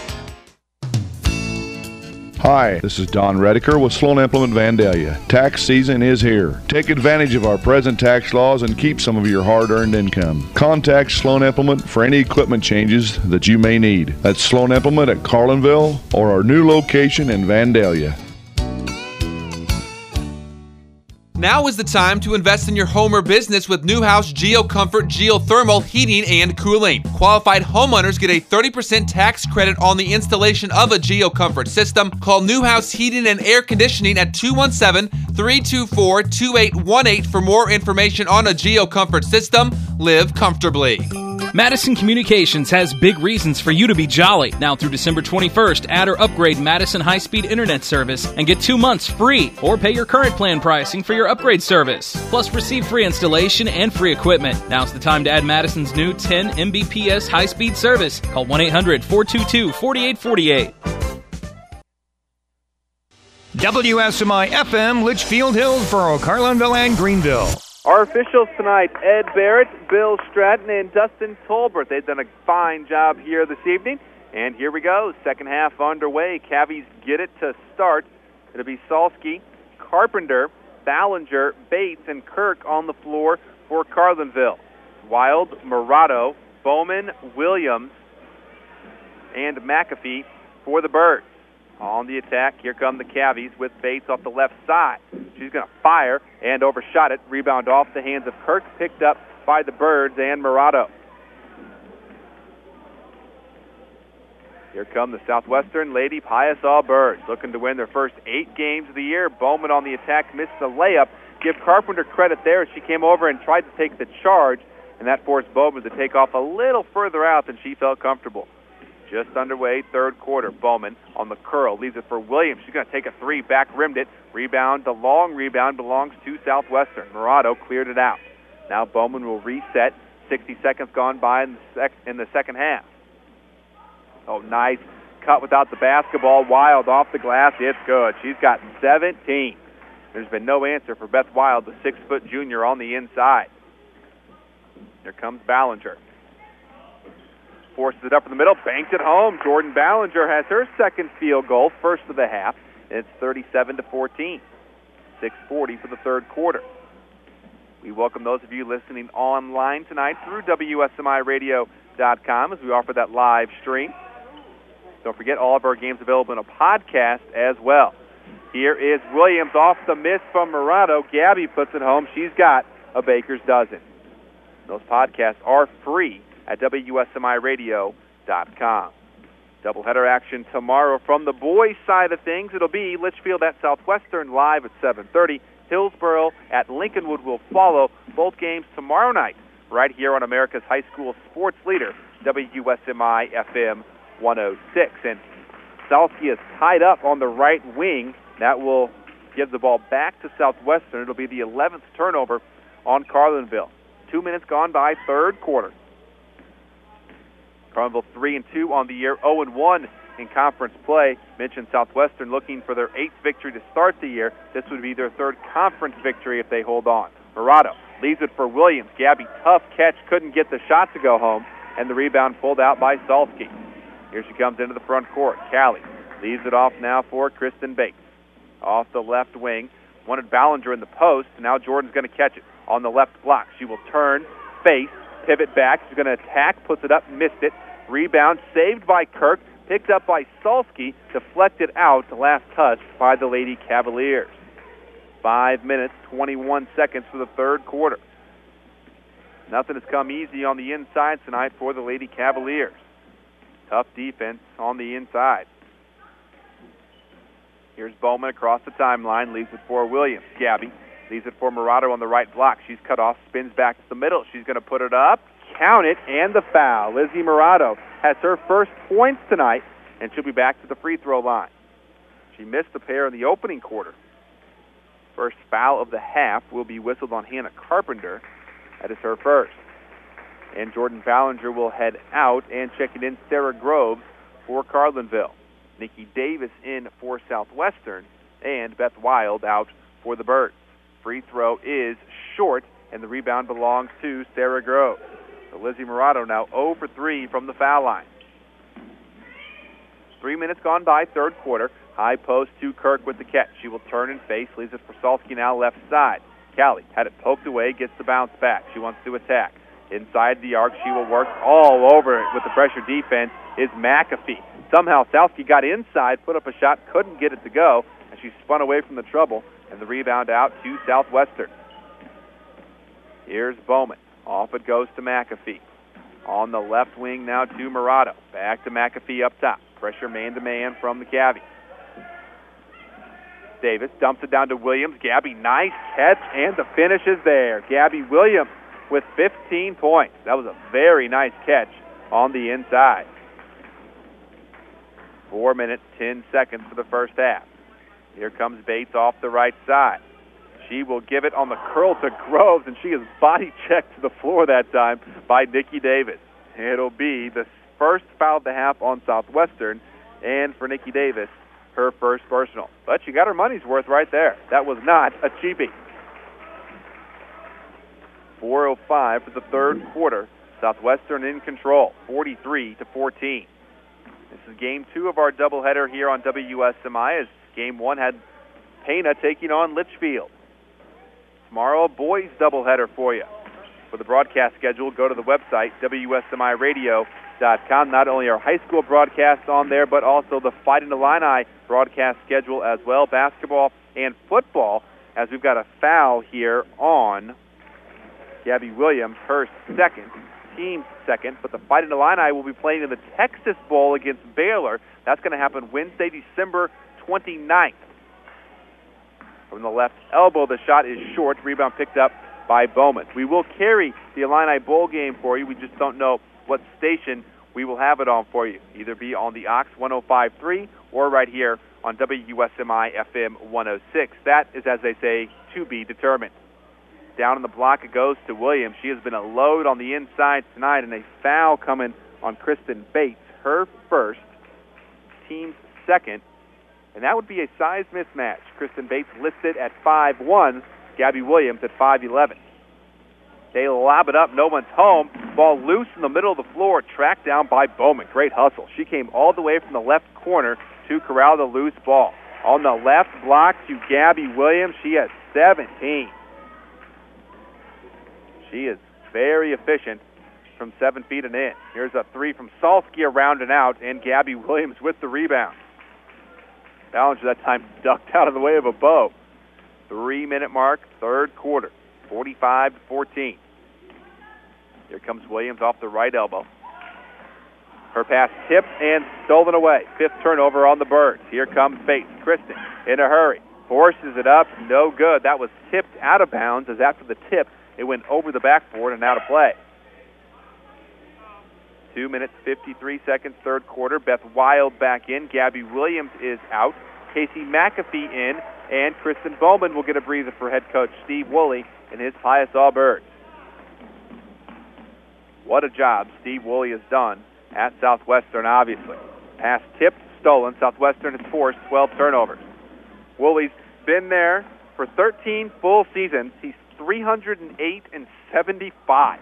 Hi, this is Don Rediker with Sloan Implement Vandalia. Tax season is here. Take advantage of our present tax laws and keep some of your hard-earned income. Contact Sloan Implement for any equipment changes that you may need. That's Sloan Implement at Carlinville or our new location in Vandalia. Now is the time to invest in your home or business with Newhouse GeoComfort Geothermal Heating and Cooling. Qualified homeowners get a thirty percent tax credit on the installation of a GeoComfort system. Call Newhouse Heating and Air Conditioning at two one seven, three two four, two eight one eight for more information on a GeoComfort system. Live comfortably. Madison Communications has big reasons for you to be jolly. Now through December twenty-first, add or upgrade Madison high-speed internet service and get two months free, or pay your current plan pricing for your upgrade service. Plus receive free installation and free equipment. Now's the time to add Madison's new ten megabits per second high-speed service. Call one eight hundred, four two two, four eight four eight. W S M I F M, Litchfield, Hillsboro, Carlinville, and Greenville. Our officials tonight, Ed Barrett, Bill Stratton, and Dustin Tolbert. They've done a fine job here this evening. And here we go, second half underway. Cavies get it to start. It'll be Salsky, Carpenter, Ballinger, Bates, and Kirk on the floor for Carlinville. Wild, Murado, Bowman, Williams, and McAfee for the Birds. On the attack, here come the Cavies with Bates off the left side. She's going to fire and overshot it. Rebound off the hands of Kirk, picked up by the Birds and Murado. Here come the Southwestern Lady Piasaw Birds, looking to win their first eight games of the year. Bowman on the attack missed the layup. Give Carpenter credit there. She came over and tried to take the charge, and that forced Bowman to take off a little further out than she felt comfortable. Just underway, third quarter. Bowman on the curl, leaves it for Williams. She's going to take a three, back rimmed it. Rebound, the long rebound belongs to Southwestern. Murado cleared it out. Now Bowman will reset. sixty seconds gone by in the, sec- in the second half. Oh, nice cut without the basketball. Wild off the glass. It's good. She's got seventeen. There's been no answer for Beth Wild, the six-foot junior on the inside. Here comes Ballinger. Forces it up in the middle, banks it home. Jordan Ballinger has her second field goal, first of the half, and it's thirty-seven to fourteen. six forty for the third quarter. We welcome those of you listening online tonight through W S M I radio dot com as we offer that live stream. Don't forget, all of our games available in a podcast as well. Here is Williams off the miss from Murado. Gabby puts it home. She's got a baker's dozen. Those podcasts are free at W S M I radio dot com. Doubleheader action tomorrow from the boys' side of things. It'll be Litchfield at Southwestern live at seven thirty. Hillsboro at Lincolnwood will follow. Both games tomorrow night right here on America's high school sports leader, W S M I F M one oh six. And Salsky is tied up on the right wing. That will give the ball back to Southwestern. It'll be the eleventh turnover on Carlinville. Two minutes gone by, third quarter. Carlinville three and two on the year, oh and one in conference play. Mentioned Southwestern looking for their eighth victory to start the year. This would be their third conference victory if they hold on. Murado leaves it for Williams. Gabby, tough catch, couldn't get the shot to go home, and the rebound pulled out by Salsky. Here she comes into the front court. Callie leaves it off now for Kristen Bates. Off the left wing, wanted Ballinger in the post. Now Jordan's going to catch it on the left block. She will turn, face, pivot back. She's going to attack, puts it up, missed it. Rebound saved by Kirk, picked up by Salsky, deflected out, the last touch by the Lady Cavaliers. Five minutes, twenty-one seconds for the third quarter. Nothing has come easy on the inside tonight for the Lady Cavaliers. Tough defense on the inside. Here's Bowman across the timeline, leaves it for Williams. Gabby Leaves it for Murado on the right block. She's cut off, spins back to the middle. She's going to put it up, count it, and the foul. Lizzie Murado has her first points tonight, and she'll be back to the free throw line. She missed the pair in the opening quarter. First foul of the half will be whistled on Hannah Carpenter. That is her first. And Jordan Ballinger will head out, and checking in Sarah Groves for Carlinville. Nikki Davis in for Southwestern, and Beth Wild out for the Birds. Free throw is short, and the rebound belongs to Sarah Groves. So Lizzie Murado now zero for three from the foul line. Three minutes gone by, third quarter. High post to Kirk with the catch. She will turn and face, leaves it for Salsky now left side. Callie had it poked away, gets the bounce back. She wants to attack. Inside the arc, she will work all over it with the pressure defense is McAfee. Somehow Salsky got inside, put up a shot, couldn't get it to go, and she spun away from the trouble, and the rebound out to Southwestern. Here's Bowman. Off it goes to McAfee. On the left wing now to Murado. Back to McAfee up top. Pressure man-to-man from the Cavs. Davis dumps it down to Williams. Gabby, nice catch, and the finish is there. Gabby Williams with fifteen points. That was a very nice catch on the inside. Four minutes, ten seconds for the first half. Here comes Bates off the right side. She will give it on the curl to Groves, and she is body checked to the floor that time by Nikki Davis. It'll be the first foul of the half on Southwestern, and for Nikki Davis, her first personal. But she got her money's worth right there. That was not a cheapie. four oh five for the third quarter. Southwestern in control, forty-three to fourteen. This is game two of our doubleheader here on W S M I, as game one had Pana taking on Litchfield. Tomorrow, a boys doubleheader for you. For the broadcast schedule, go to the website, W S M I radio dot com. Not only our high school broadcasts on there, but also the Fighting Illini broadcast schedule as well, basketball and football, as we've got a foul here on Gabby Williams, her second, team second. But the Fighting Illini will be playing in the Texas Bowl against Baylor. That's going to happen Wednesday, December twenty-ninth. From the left elbow, the shot is short. Rebound picked up by Bowman. We will carry the Illini Bowl game for you. We just don't know what station we will have it on for you. Either be on the Ox one oh five point three or right here on W S M I F M one oh six. That is, as they say, to be determined. Down in the block it goes to Williams. She has been a load on the inside tonight, and a foul coming on Kristen Bates. Her first, team's second, and that would be a size mismatch. Kristen Bates listed at five one, Gabby Williams at five eleven. They lob it up, no one's home. Ball loose in the middle of the floor, tracked down by Bowman. Great hustle. She came all the way from the left corner to corral the loose ball. On the left block to Gabby Williams. She has seventeen. She is very efficient from seven feet and in. Here's a three from Salsky around and out, and Gabby Williams with the rebound. Ballinger that time ducked out of the way of a bow. Three-minute mark, third quarter, forty-five to fourteen. Here comes Williams off the right elbow. Her pass tipped and stolen away. Fifth turnover on the Birds. Here comes Bates. Kristen in a hurry. Forces it up. No good. That was tipped out of bounds, as after the tip, it went over the backboard and out of play. Two minutes, fifty-three seconds, third quarter. Beth Wild back in. Gabby Williams is out. Casey McAfee in. And Kristen Bowman will get a breather for head coach Steve Woolley and his Pius Birds. What a job Steve Woolley has done at Southwestern, obviously. Pass tipped, stolen. Southwestern has forced twelve turnovers. Woolley's been there for thirteen full seasons. He's three hundred eight and seventy-five.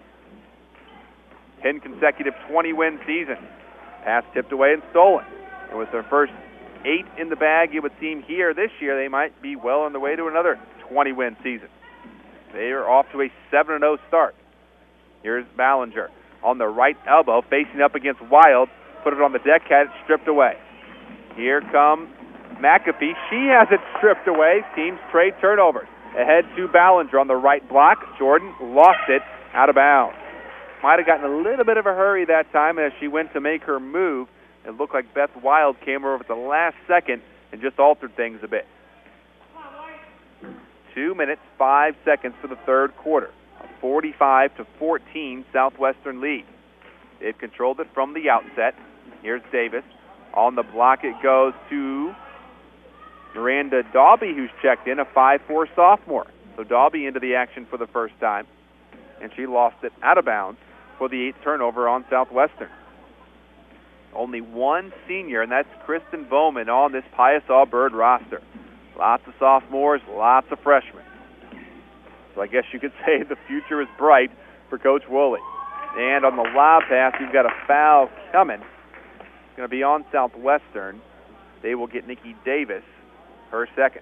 ten consecutive twenty-win seasons. Pass tipped away and stolen. It was their first eight in the bag. It would seem here this year they might be well on the way to another twenty-win season. They are off to a seven and oh start. Here's Ballinger on the right elbow, facing up against Wild. Put it on the deck, had it stripped away. Here comes McAfee. She has it stripped away. Teams trade turnovers. Ahead to Ballinger on the right block. Jordan lost it out of bounds. Might have gotten a little bit of a hurry that time as she went to make her move. It looked like Beth Wild came over at the last second and just altered things a bit. Two minutes, five seconds for the third quarter. A forty-five to fourteen Southwestern lead. They've controlled it from the outset. Here's Davis. On the block it goes to Miranda Daubie, who's checked in, a five four sophomore. So Daubie into the action for the first time. And she lost it out of bounds for the eighth turnover on Southwestern. Only one senior, and that's Kristen Bowman on this Pius Bird roster. Lots of sophomores, lots of freshmen. So I guess you could say the future is bright for Coach Woolley. And on the lob pass, you've got a foul coming. It's going to be on Southwestern. They will get Nikki Davis her second.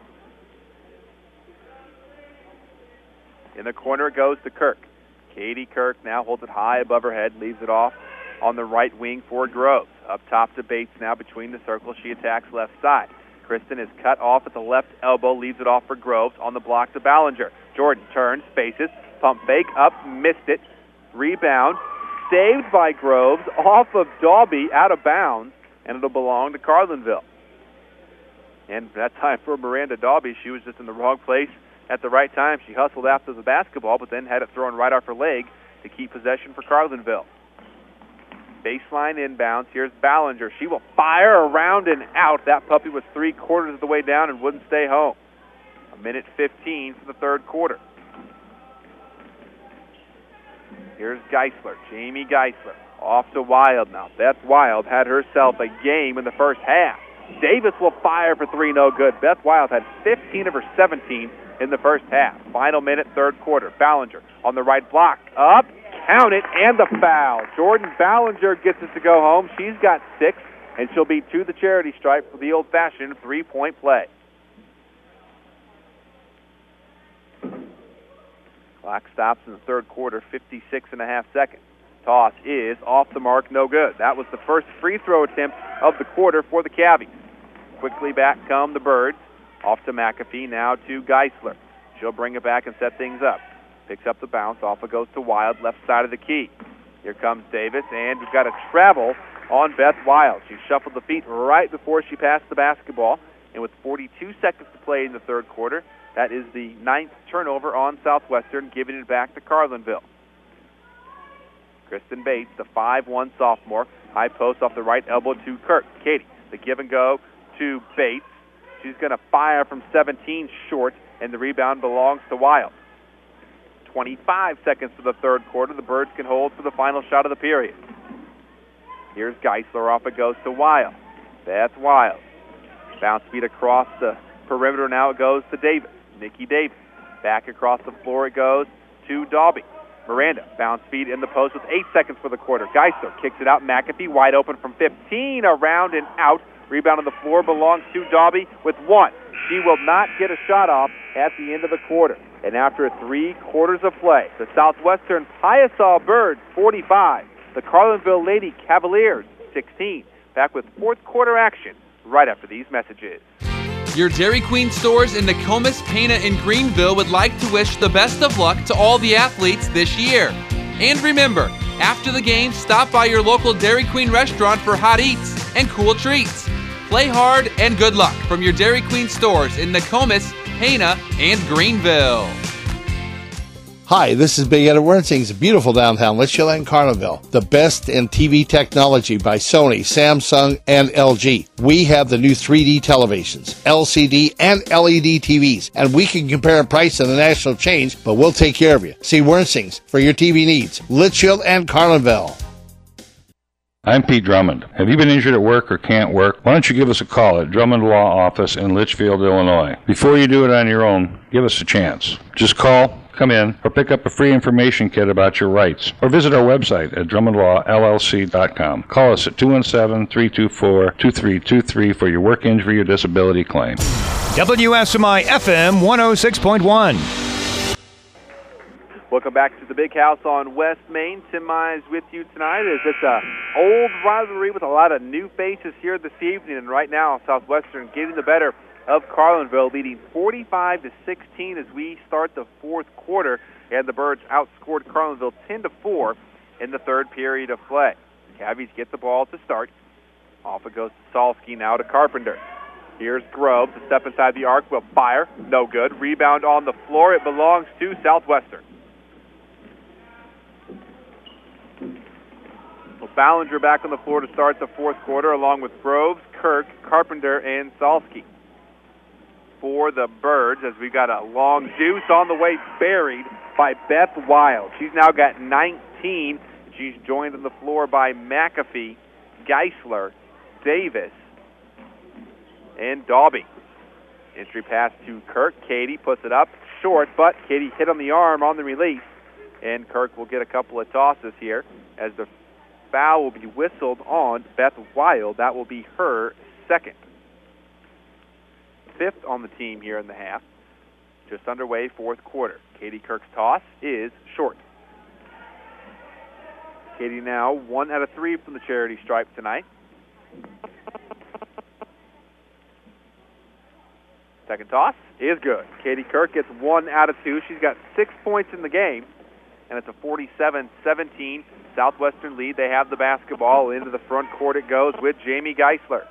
In the corner it goes to Kirk. Katie Kirk now holds it high above her head, leaves it off on the right wing for Groves. Up top to Bates now between the circles. She attacks left side. Kristen is cut off at the left elbow, leaves it off for Groves. On the block to Ballinger. Jordan turns, faces, pump fake, up, missed it. Rebound, saved by Groves, off of Daubie, out of bounds, and it'll belong to Carlinville. And that time for Miranda Daubie, she was just in the wrong place at the right time. She hustled after the basketball, but then had it thrown right off her leg to keep possession for Carlinville. Baseline inbounds. Here's Ballinger. She will fire around and out. That puppy was three quarters of the way down and wouldn't stay home. A minute fifteen for the third quarter. Here's Geisler. Jamie Geisler. Off to Wild now. Beth Wild had herself a game in the first half. Davis will fire for three, no good. Beth Wild had fifteen of her seventeen in the first half. Final minute, third quarter. Ballinger on the right block. Up. Count it, and the foul. Jordan Ballinger gets it to go home. She's got six, and she'll be to the charity stripe for the old-fashioned three-point play. Clock stops in the third quarter, fifty-six and a half seconds. Toss is off the mark, no good. That was the first free throw attempt of the quarter for the Cavies. Quickly back come the Birds. Off to McAfee, now to Geisler. She'll bring it back and set things up. Picks up the bounce. Off it goes to Wild, left side of the key. Here comes Davis, and we've got a travel on Beth Wild. She shuffled the feet right before she passed the basketball, and with forty-two seconds to play in the third quarter, that is the ninth turnover on Southwestern, giving it back to Carlinville. Kristen Bates, the five one sophomore, high post off the right elbow to Kirk. Katie, the give and go to Bates. She's going to fire from seventeen short, and the rebound belongs to Wild. twenty-five seconds to the third quarter. The Birds can hold for the final shot of the period. Here's Geisler. Off it goes to Wild. Beth Wild. Bounce feed across the perimeter. Now it goes to Davis. Nikki Davis. Back across the floor it goes to Daubie. Miranda. Bounce feed in the post with eight seconds for the quarter. Geisler kicks it out. McAfee wide open from fifteen. Around and out. Rebound on the floor belongs to Daubie with one. She will not get a shot off at the end of the quarter. And after three quarters of play, the Southwestern Pius Birds forty-five, the Carlinville Lady Cavaliers sixteen. Back with fourth quarter action right after these messages. Your Dairy Queen stores in Nokomis, Pana, and Greenville would like to wish the best of luck to all the athletes this year. And remember, after the game, stop by your local Dairy Queen restaurant for hot eats and cool treats. Play hard and good luck from your Dairy Queen stores in Nokomis, Pana, and Greenville. Hi, this is Big Ed Wernsing's beautiful downtown Litchfield and Carlinville. The best in T V technology by Sony, Samsung, and L G. We have the new three D televisions, L C D and L E D T Vs, and we can compare price to the national chains, but we'll take care of you. See Wernsing's for your T V needs. Litchfield and Carlinville. I'm Pete Drummond. Have you been injured at work or can't work? Why don't you give us a call at Drummond Law Office in Litchfield, Illinois. Before you do it on your own, give us a chance. Just call, come in, or pick up a free information kit about your rights, or visit our website at drummond law l l c dot com. Call us at two one seven, three two four, two three two three for your work injury or disability claim. W S M I F M one oh six point one. Welcome back to the Big House on West Main. Tim Mize with you tonight. As it's an old rivalry with a lot of new faces here this evening, and right now Southwestern getting the better of Carlinville, leading forty-five to sixteen as we start the fourth quarter, and the Birds outscored Carlinville ten to four in the third period of play. The Cavies get the ball to start. Off it goes to Salsky, now to Carpenter. Here's Groves, a step inside the arc, will fire, no good. Rebound on the floor, it belongs to Southwestern. Well, Ballinger back on the floor to start the fourth quarter, along with Groves, Kirk, Carpenter, and Salsky. For the Birds, as we got a long deuce on the way, buried by Beth Wild. She's now got nineteen. She's joined on the floor by McAfee, Geisler, Davis, and Daube. Entry pass to Kirk. Katie puts it up short, but Katie hit on the arm on the release, and Kirk will get a couple of tosses here as the foul will be whistled on Beth Wild. That will be her second. Fifth on the team here in the half. Just underway, fourth quarter. Katie Kirk's toss is short. Katie now one out of three from the charity stripe tonight. Second toss is good. Katie Kirk gets one out of two. She's got six points in the game, and it's a forty-seven seventeen Southwestern lead. They have the basketball. Into the front court it goes with Jamie Geisler.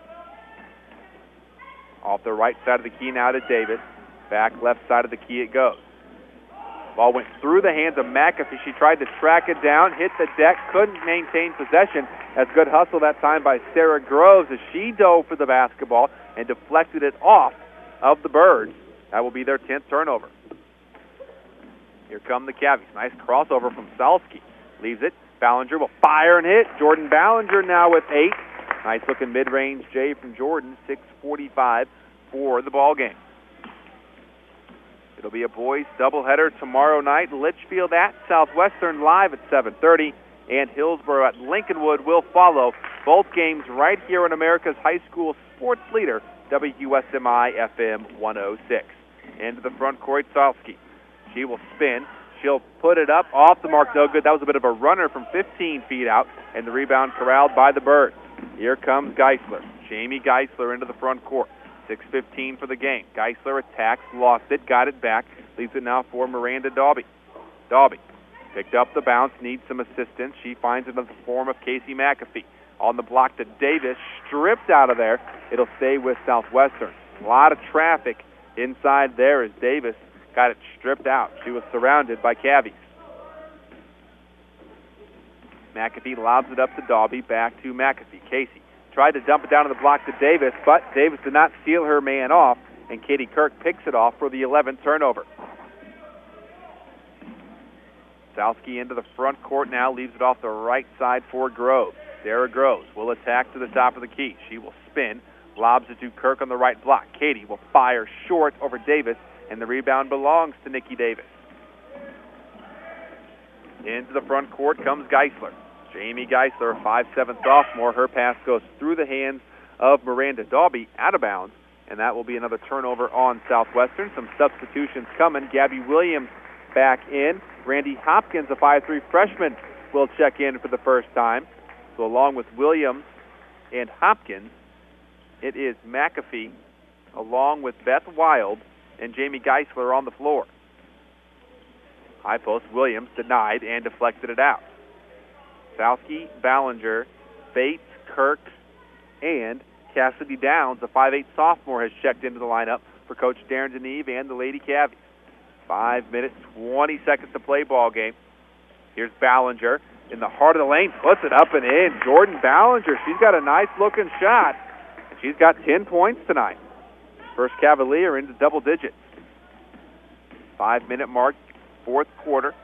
Off the right side of the key now to Davis. Back left side of the key it goes. Ball went through the hands of McAfee. She tried to track it down, hit the deck, couldn't maintain possession. That's good hustle that time by Sarah Groves as she dove for the basketball and deflected it off of the Birds. That will be their tenth turnover. Here come the Cavies. Nice crossover from Salsky. Leaves it. Ballinger will fire and hit. Jordan Ballinger now with eight. Nice looking mid-range J from Jordan. six forty-five for the ball game. It'll be a boys doubleheader tomorrow night. Litchfield at Southwestern live at seven thirty, and Hillsborough at Lincolnwood will follow. Both games right here on America's high school sports leader, W S M I F M one oh six. Into the front court, Salsky. She will spin. She'll put it up off the mark, no good. That was a bit of a runner from fifteen feet out, and the rebound corralled by the Birds. Here comes Geisler. Jamie Geisler into the front court. six fifteen for the game. Geisler attacks, lost it, got it back. Leaves it now for Miranda Daube. Daube picked up the bounce, needs some assistance. She finds it in the form of Casey McAfee. On the block to Davis, stripped out of there. It'll stay with Southwestern. A lot of traffic inside there as Davis got it stripped out. She was surrounded by Cavies. McAfee lobs it up to Daube, back to McAfee. Casey tried to dump it down on the block to Davis, but Davis did not steal her man off, and Katie Kirk picks it off for the eleventh turnover. Salsky into the front court now, leaves it off the right side for Groves. Sarah Groves will attack to the top of the key. She will spin, lobs it to Kirk on the right block. Katie will fire short over Davis, and the rebound belongs to Nikki Davis. Into the front court comes Geisler. Jamie Geisler, a five seven sophomore. Her pass goes through the hands of Miranda Daube, out of bounds, and that will be another turnover on Southwestern. Some substitutions coming. Gabby Williams back in. Randy Hopkins, a five three freshman, will check in for the first time. So along with Williams and Hopkins, it is McAfee along with Beth Wild and Jamie Geisler on the floor. High post, Williams denied and deflected it out. Salsky, Ballinger, Bates, Kirk, and Cassidy Downs, a five eight sophomore, has checked into the lineup for Coach Darren Deneve and the Lady Cavies. Five minutes, twenty seconds to play ball game. Here's Ballinger in the heart of the lane, puts it up and in. Jordan Ballinger, she's got a nice-looking shot, and she's got ten points tonight. First Cavalier into double digits. Five-minute mark, fourth quarter.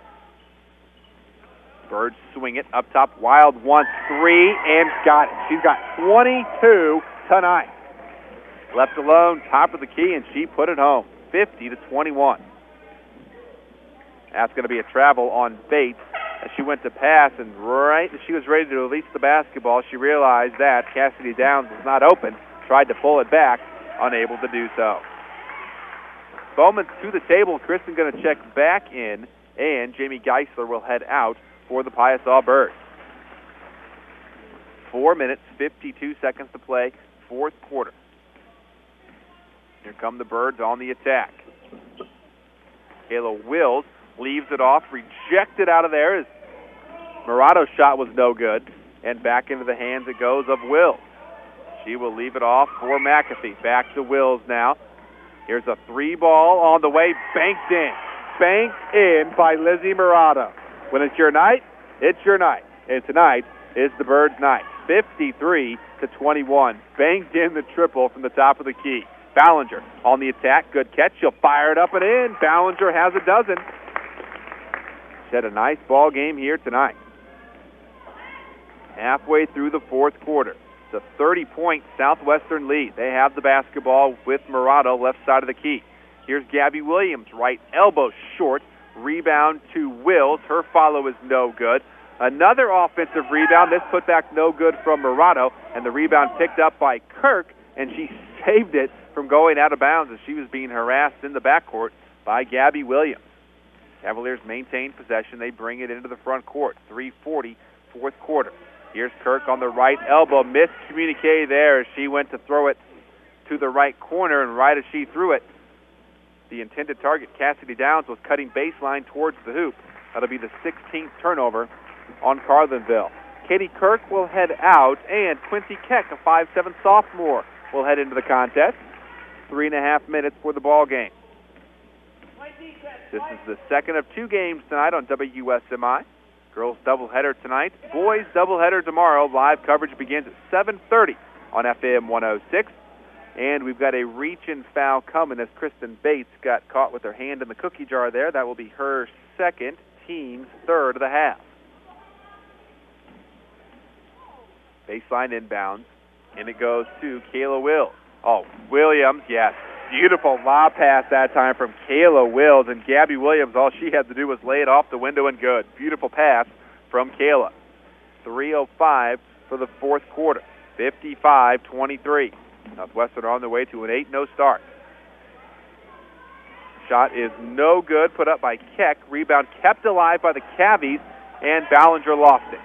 Birds swing it up top. Wild wants three and got it. She's got twenty-two tonight. Left alone, top of the key, and she put it home, fifty to twenty-one. That's going to be a travel on Bates as she went to pass, and right as she was ready to release the basketball, she realized that Cassidy Downs was not open, tried to pull it back, unable to do so. Bowman to the table. Kristen going to check back in, and Jamie Geisler will head out for the Piasaw Birds. Four minutes, fifty-two seconds to play, fourth quarter. Here come the Birds on the attack. Kayla Wills leaves it off, rejected out of there as Murato's shot was no good, and back into the hands it goes of Wills. She will leave it off for McAfee. Back to Wills now. Here's a three ball on the way, banked in. Banked in by Lizzie Murata. When it's your night, it's your night. And tonight is the Birds' night. fifty-three to twenty-one. Banked in the triple from the top of the key. Ballinger on the attack. Good catch. She'll fire it up and in. Ballinger has a dozen. She had a nice ball game here tonight. Halfway through the fourth quarter. It's a thirty-point Southwestern lead. They have the basketball with Murata left side of the key. Here's Gabby Williams, right elbow short. Rebound to Wills. Her follow is no good. Another offensive rebound. This put back no good from Murata, and the rebound picked up by Kirk, and she saved it from going out of bounds as she was being harassed in the backcourt by Gabby Williams. Cavaliers maintain possession. They bring it into the front court. three forty, fourth quarter. Here's Kirk on the right elbow. Miscommunique there as she went to throw it to the right corner, and right as she threw it, the intended target, Cassidy Downs, was cutting baseline towards the hoop. That'll be the sixteenth turnover on Carlinville. Katie Kirk will head out, and Quincy Keck, a five seven sophomore, will head into the contest. Three and a half minutes for the ball game. This is the second of two games tonight on W S M I. Girls doubleheader tonight. Boys doubleheader tomorrow. Live coverage begins at seven thirty on F M one oh six. And we've got a reach and foul coming as Kristen Bates got caught with her hand in the cookie jar there. That will be her second, team's third of the half. Baseline inbounds, and it goes to Kayla Wills. Oh, Williams, yes. Beautiful lob pass that time from Kayla Wills, and Gabby Williams, all she had to do was lay it off the window and good. Beautiful pass from Kayla. three oh five for the fourth quarter, fifty-five twenty-three. Southwestern on their way to an eight oh start. Shot is no good, put up by Keck. Rebound kept alive by the Cavies, and Ballinger lost it.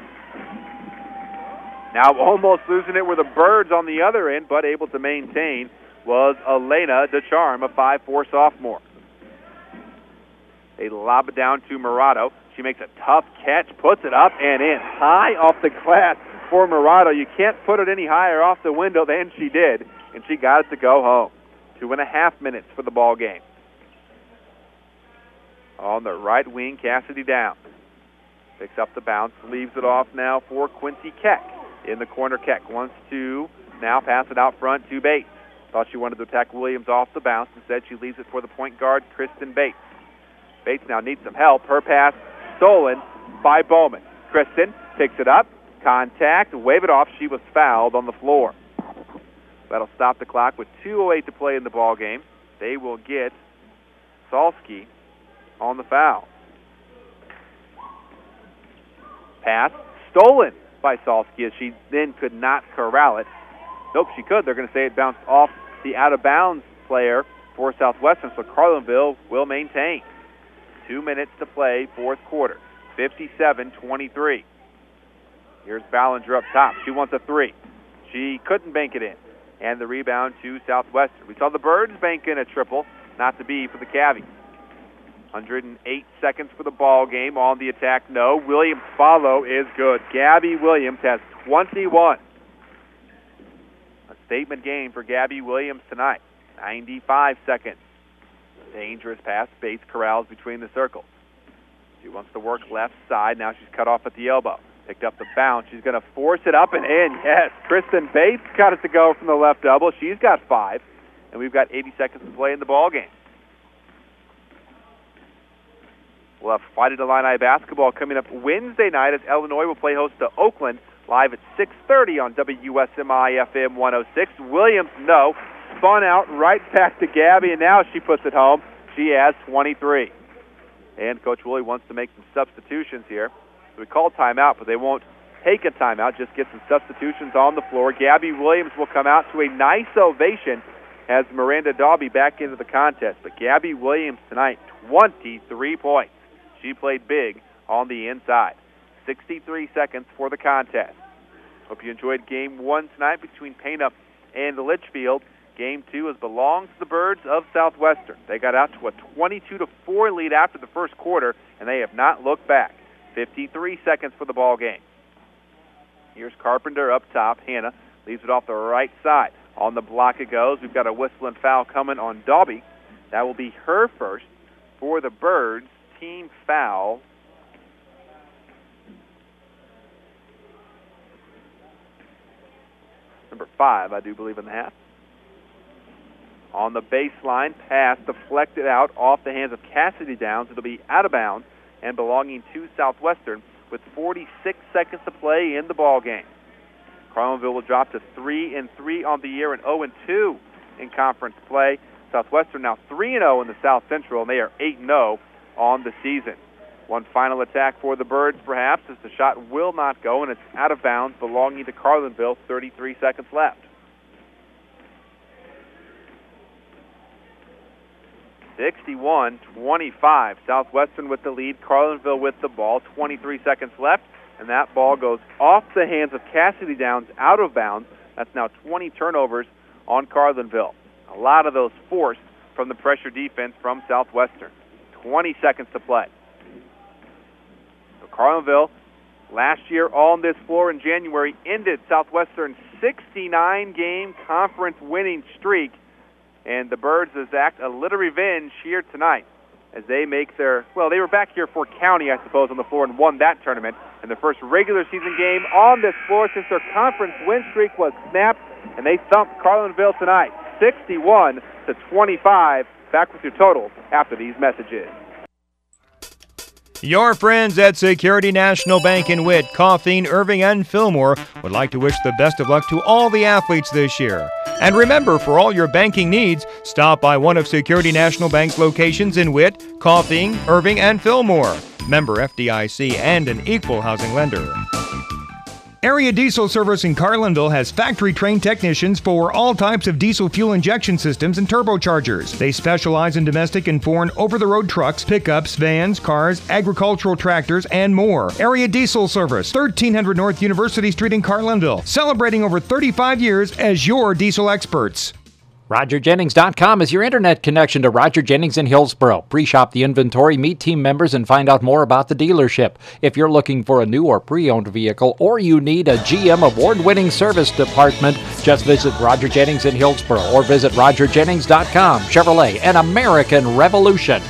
Now almost losing it were the Birds on the other end, but able to maintain was Elena DeCharm, a five four sophomore. They lob it down to Murata. She makes a tough catch, puts it up and in. High off the glass for Murata. You can't put it any higher off the window than she did, and she got it to go home. Two and a half minutes for the ball game. On the right wing, Cassidy Downs picks up the bounce, leaves it off now for Quincy Keck. In the corner, Keck wants to now pass it out front to Bates. Thought she wanted to attack Williams off the bounce. Instead, she leaves it for the point guard, Kristen Bates. Bates now needs some help. Her pass stolen by Bowman. Kristen picks it up. Contact. Wave it off. She was fouled on the floor. That'll stop the clock with two oh eight to play in the ball game. They will get Salsky on the foul. Pass stolen by Salsky as she then could not corral it. Nope, she could. They're going to say it bounced off the out-of-bounds player for Southwestern, so Carlinville will maintain. Two minutes to play, fourth quarter, fifty-seven twenty-three. Here's Ballinger up top. She wants a three. She couldn't bank it in. And the rebound to Southwestern. We saw the Birds bank in a triple, not to be for the Cavies. one hundred eight seconds for the ball game. On the attack, no. Williams' follow is good. Gabby Williams has twenty-one. A statement game for Gabby Williams tonight. ninety-five seconds. Dangerous pass. Bates corrals between the circles. She wants to work left side. Now she's cut off at the elbow. Picked up the bounce. She's going to force it up and in. Yes, Kristen Bates got it to go from the left elbow. She's got five. And we've got eighty seconds to play in the ball game. We'll have Fighting Illini basketball coming up Wednesday night as Illinois will play host to Oakland live at six thirty on W S M I F M one oh six. Williams, no. Spun out right back to Gabby, and now she puts it home. She has twenty-three. And Coach Woolley wants to make some substitutions here. So we call timeout, but they won't take a timeout, just get some substitutions on the floor. Gabby Williams will come out to a nice ovation as Miranda Daubie back into the contest. But Gabby Williams tonight, twenty-three points. She played big on the inside. sixty-three seconds for the contest. Hope you enjoyed game one tonight between Paintup and Litchfield. Game two has belonged to the Birds of Southwestern. They got out to a twenty-two to four lead after the first quarter, and they have not looked back. fifty-three seconds for the ball game. Here's Carpenter up top. Hannah Leaves it off the right side. On the block it goes. We've got a whistle and foul coming on Dalby. That will be her first for the Birds. Team foul. Number five, I do believe, in the half. On the baseline, pass deflected out off the hands of Cassidy Downs. It'll be out of bounds and belonging to Southwestern with forty-six seconds to play in the ball game. Carlinville will drop to three and three on the year and oh and two in conference play. Southwestern now three and oh in the South Central, and they are eight and oh on the season. One final attack for the Birds, perhaps, as the shot will not go, and it's out of bounds, belonging to Carlinville. thirty-three seconds left. sixty-one twenty-five. Southwestern with the lead. Carlinville with the ball. twenty-three seconds left, and that ball goes off the hands of Cassidy Downs, out of bounds. That's now twenty turnovers on Carlinville. A lot of those forced from the pressure defense from Southwestern. twenty seconds to play. So Carlinville, last year on this floor in January, ended Southwestern's sixty-nine game conference winning streak. And the Birds exact a little revenge here tonight as they make their, well, they were back here for county, I suppose, on the floor and won that tournament. And their first regular season game on this floor since their conference win streak was snapped, and they thumped Carlinville tonight, sixty-one to twenty-five. Back with your total after these messages. Your friends at Security National Bank in Witt, Coffeen, Irving, and Fillmore would like to wish the best of luck to all the athletes this year. And remember, for all your banking needs, stop by one of Security National Bank's locations in Witt, Coffeen, Irving, and Fillmore. Member F D I C and an equal housing lender. Area Diesel Service in Carlinville has factory-trained technicians for all types of diesel fuel injection systems and turbochargers. They specialize in domestic and foreign over-the-road trucks, pickups, vans, cars, agricultural tractors, and more. Area Diesel Service, thirteen hundred North University Street in Carlinville, celebrating over thirty-five years as your diesel experts. Roger Jennings dot com is your internet connection to Roger Jennings in Hillsboro. Pre-shop the inventory, meet team members, and find out more about the dealership. If you're looking for a new or pre-owned vehicle, or you need a G M award-winning service department, just visit Roger Jennings in Hillsboro or visit Roger Jennings dot com. Chevrolet, an American revolution.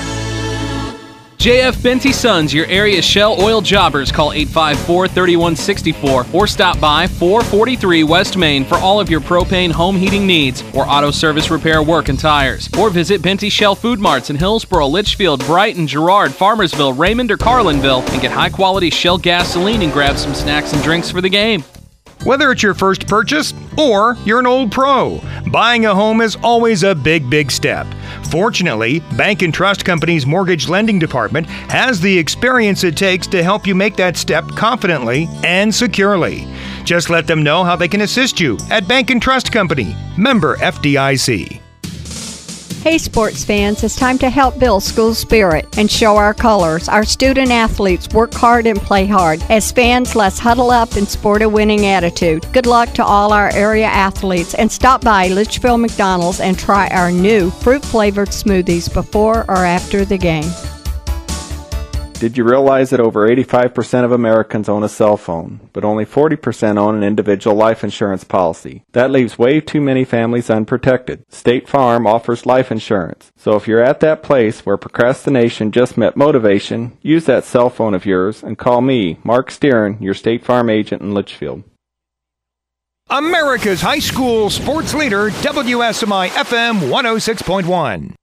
J F Benty Sons, your area Shell oil jobbers. Call eight five four, three one six four or stop by four forty-three West Main for all of your propane home heating needs or auto service repair work and tires. Or visit Benty Shell Food Marts in Hillsboro, Litchfield, Brighton, Girard, Farmersville, Raymond, or Carlinville and get high-quality Shell gasoline and grab some snacks and drinks for the game. Whether it's your first purchase or you're an old pro, buying a home is always a big, big step. Fortunately, Bank and Trust Company's Mortgage Lending Department has the experience it takes to help you make that step confidently and securely. Just let them know how they can assist you at Bank and Trust Company, member F D I C. Hey sports fans, it's time to help build school spirit and show our colors. Our student athletes work hard and play hard. As fans, let's huddle up and sport a winning attitude. Good luck to all our area athletes, and stop by Litchfield McDonald's and try our new fruit-flavored smoothies before or after the game. Did you realize that over eighty-five percent of Americans own a cell phone, but only forty percent own an individual life insurance policy? That leaves way too many families unprotected. State Farm offers life insurance. So if you're at that place where procrastination just met motivation, use that cell phone of yours and call me, Mark Steeren, your State Farm agent in Litchfield. America's high school sports leader, W S M I F M one oh six point one.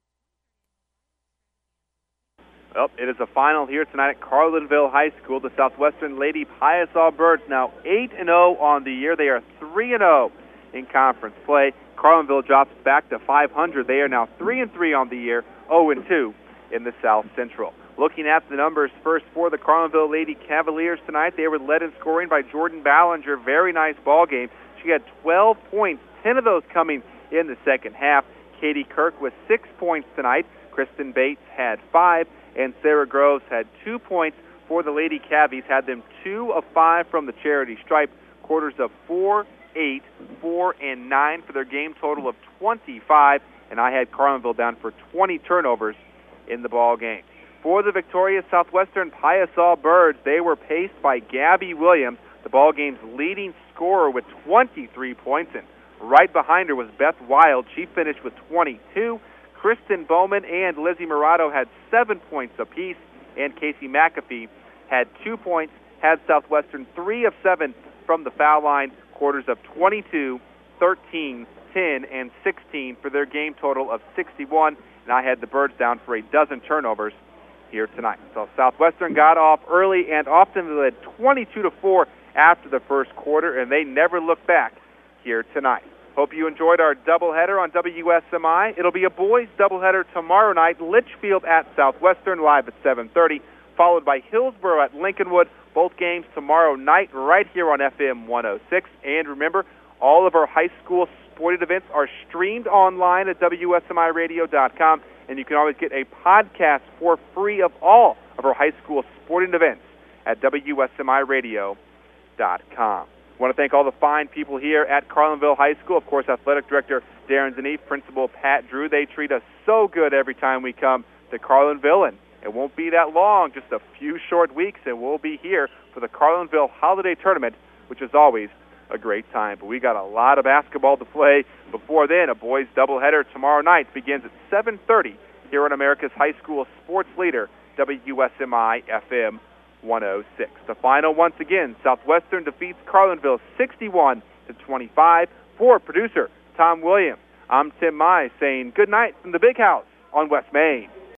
Well, it is a final here tonight at Carlinville High School. The Southwestern Lady Piasaw Birds now eight and oh on the year. They are three and oh in conference play. Carlinville drops back to five hundred. They are now three and three on the year, oh and two in the South Central. Looking at the numbers first for the Carlinville Lady Cavaliers tonight, they were led in scoring by Jordan Ballinger. Very nice ball game. She had twelve points, ten of those coming in the second half. Katie Kirk with six points tonight. Kristen Bates had five. And Sarah Groves had two points for the Lady Cavies, had them two of five from the charity stripe, quarters of four, eight, four, and nine for their game total of twenty-five, and I had Carlinville down for twenty turnovers in the ball game. For the victorious Southwestern Piasaw Birds, they were paced by Gabby Williams, the ballgame's leading scorer with twenty-three points, and right behind her was Beth Wild. She finished with twenty-two. Kristen Bowman and Lizzie Murado had seven points apiece, and Casey McAfee had two points, had Southwestern three of seven from the foul line, quarters of twenty-two, thirteen, ten, and sixteen for their game total of sixty-one, and I had the Birds down for a dozen turnovers here tonight. So Southwestern got off early and often led twenty-two to four after the first quarter, and they never looked back here tonight. Hope you enjoyed our doubleheader on W S M I. It'll be a boys doubleheader tomorrow night, Litchfield at Southwestern, live at seven thirty, followed by Hillsborough at Lincolnwood. Both games tomorrow night right here on F M one oh six. And remember, all of our high school sporting events are streamed online at W S M I radio dot com, and you can always get a podcast for free of all of our high school sporting events at W S M I radio dot com. I want to thank all the fine people here at Carlinville High School. Of course, Athletic Director Darren Zanif, Principal Pat Drew. They treat us so good every time we come to Carlinville, and it won't be that long, just a few short weeks, and we'll be here for the Carlinville Holiday Tournament, which is always a great time. But we got a lot of basketball to play before then. A boys doubleheader tomorrow night begins at seven thirty here on America's High School Sports Leader, W S M I F M one oh six. The final, once again, Southwestern defeats Carlinville sixty-one to twenty-five. For producer Tom Williams, I'm Tim Mize saying good night from the Big House on West Main.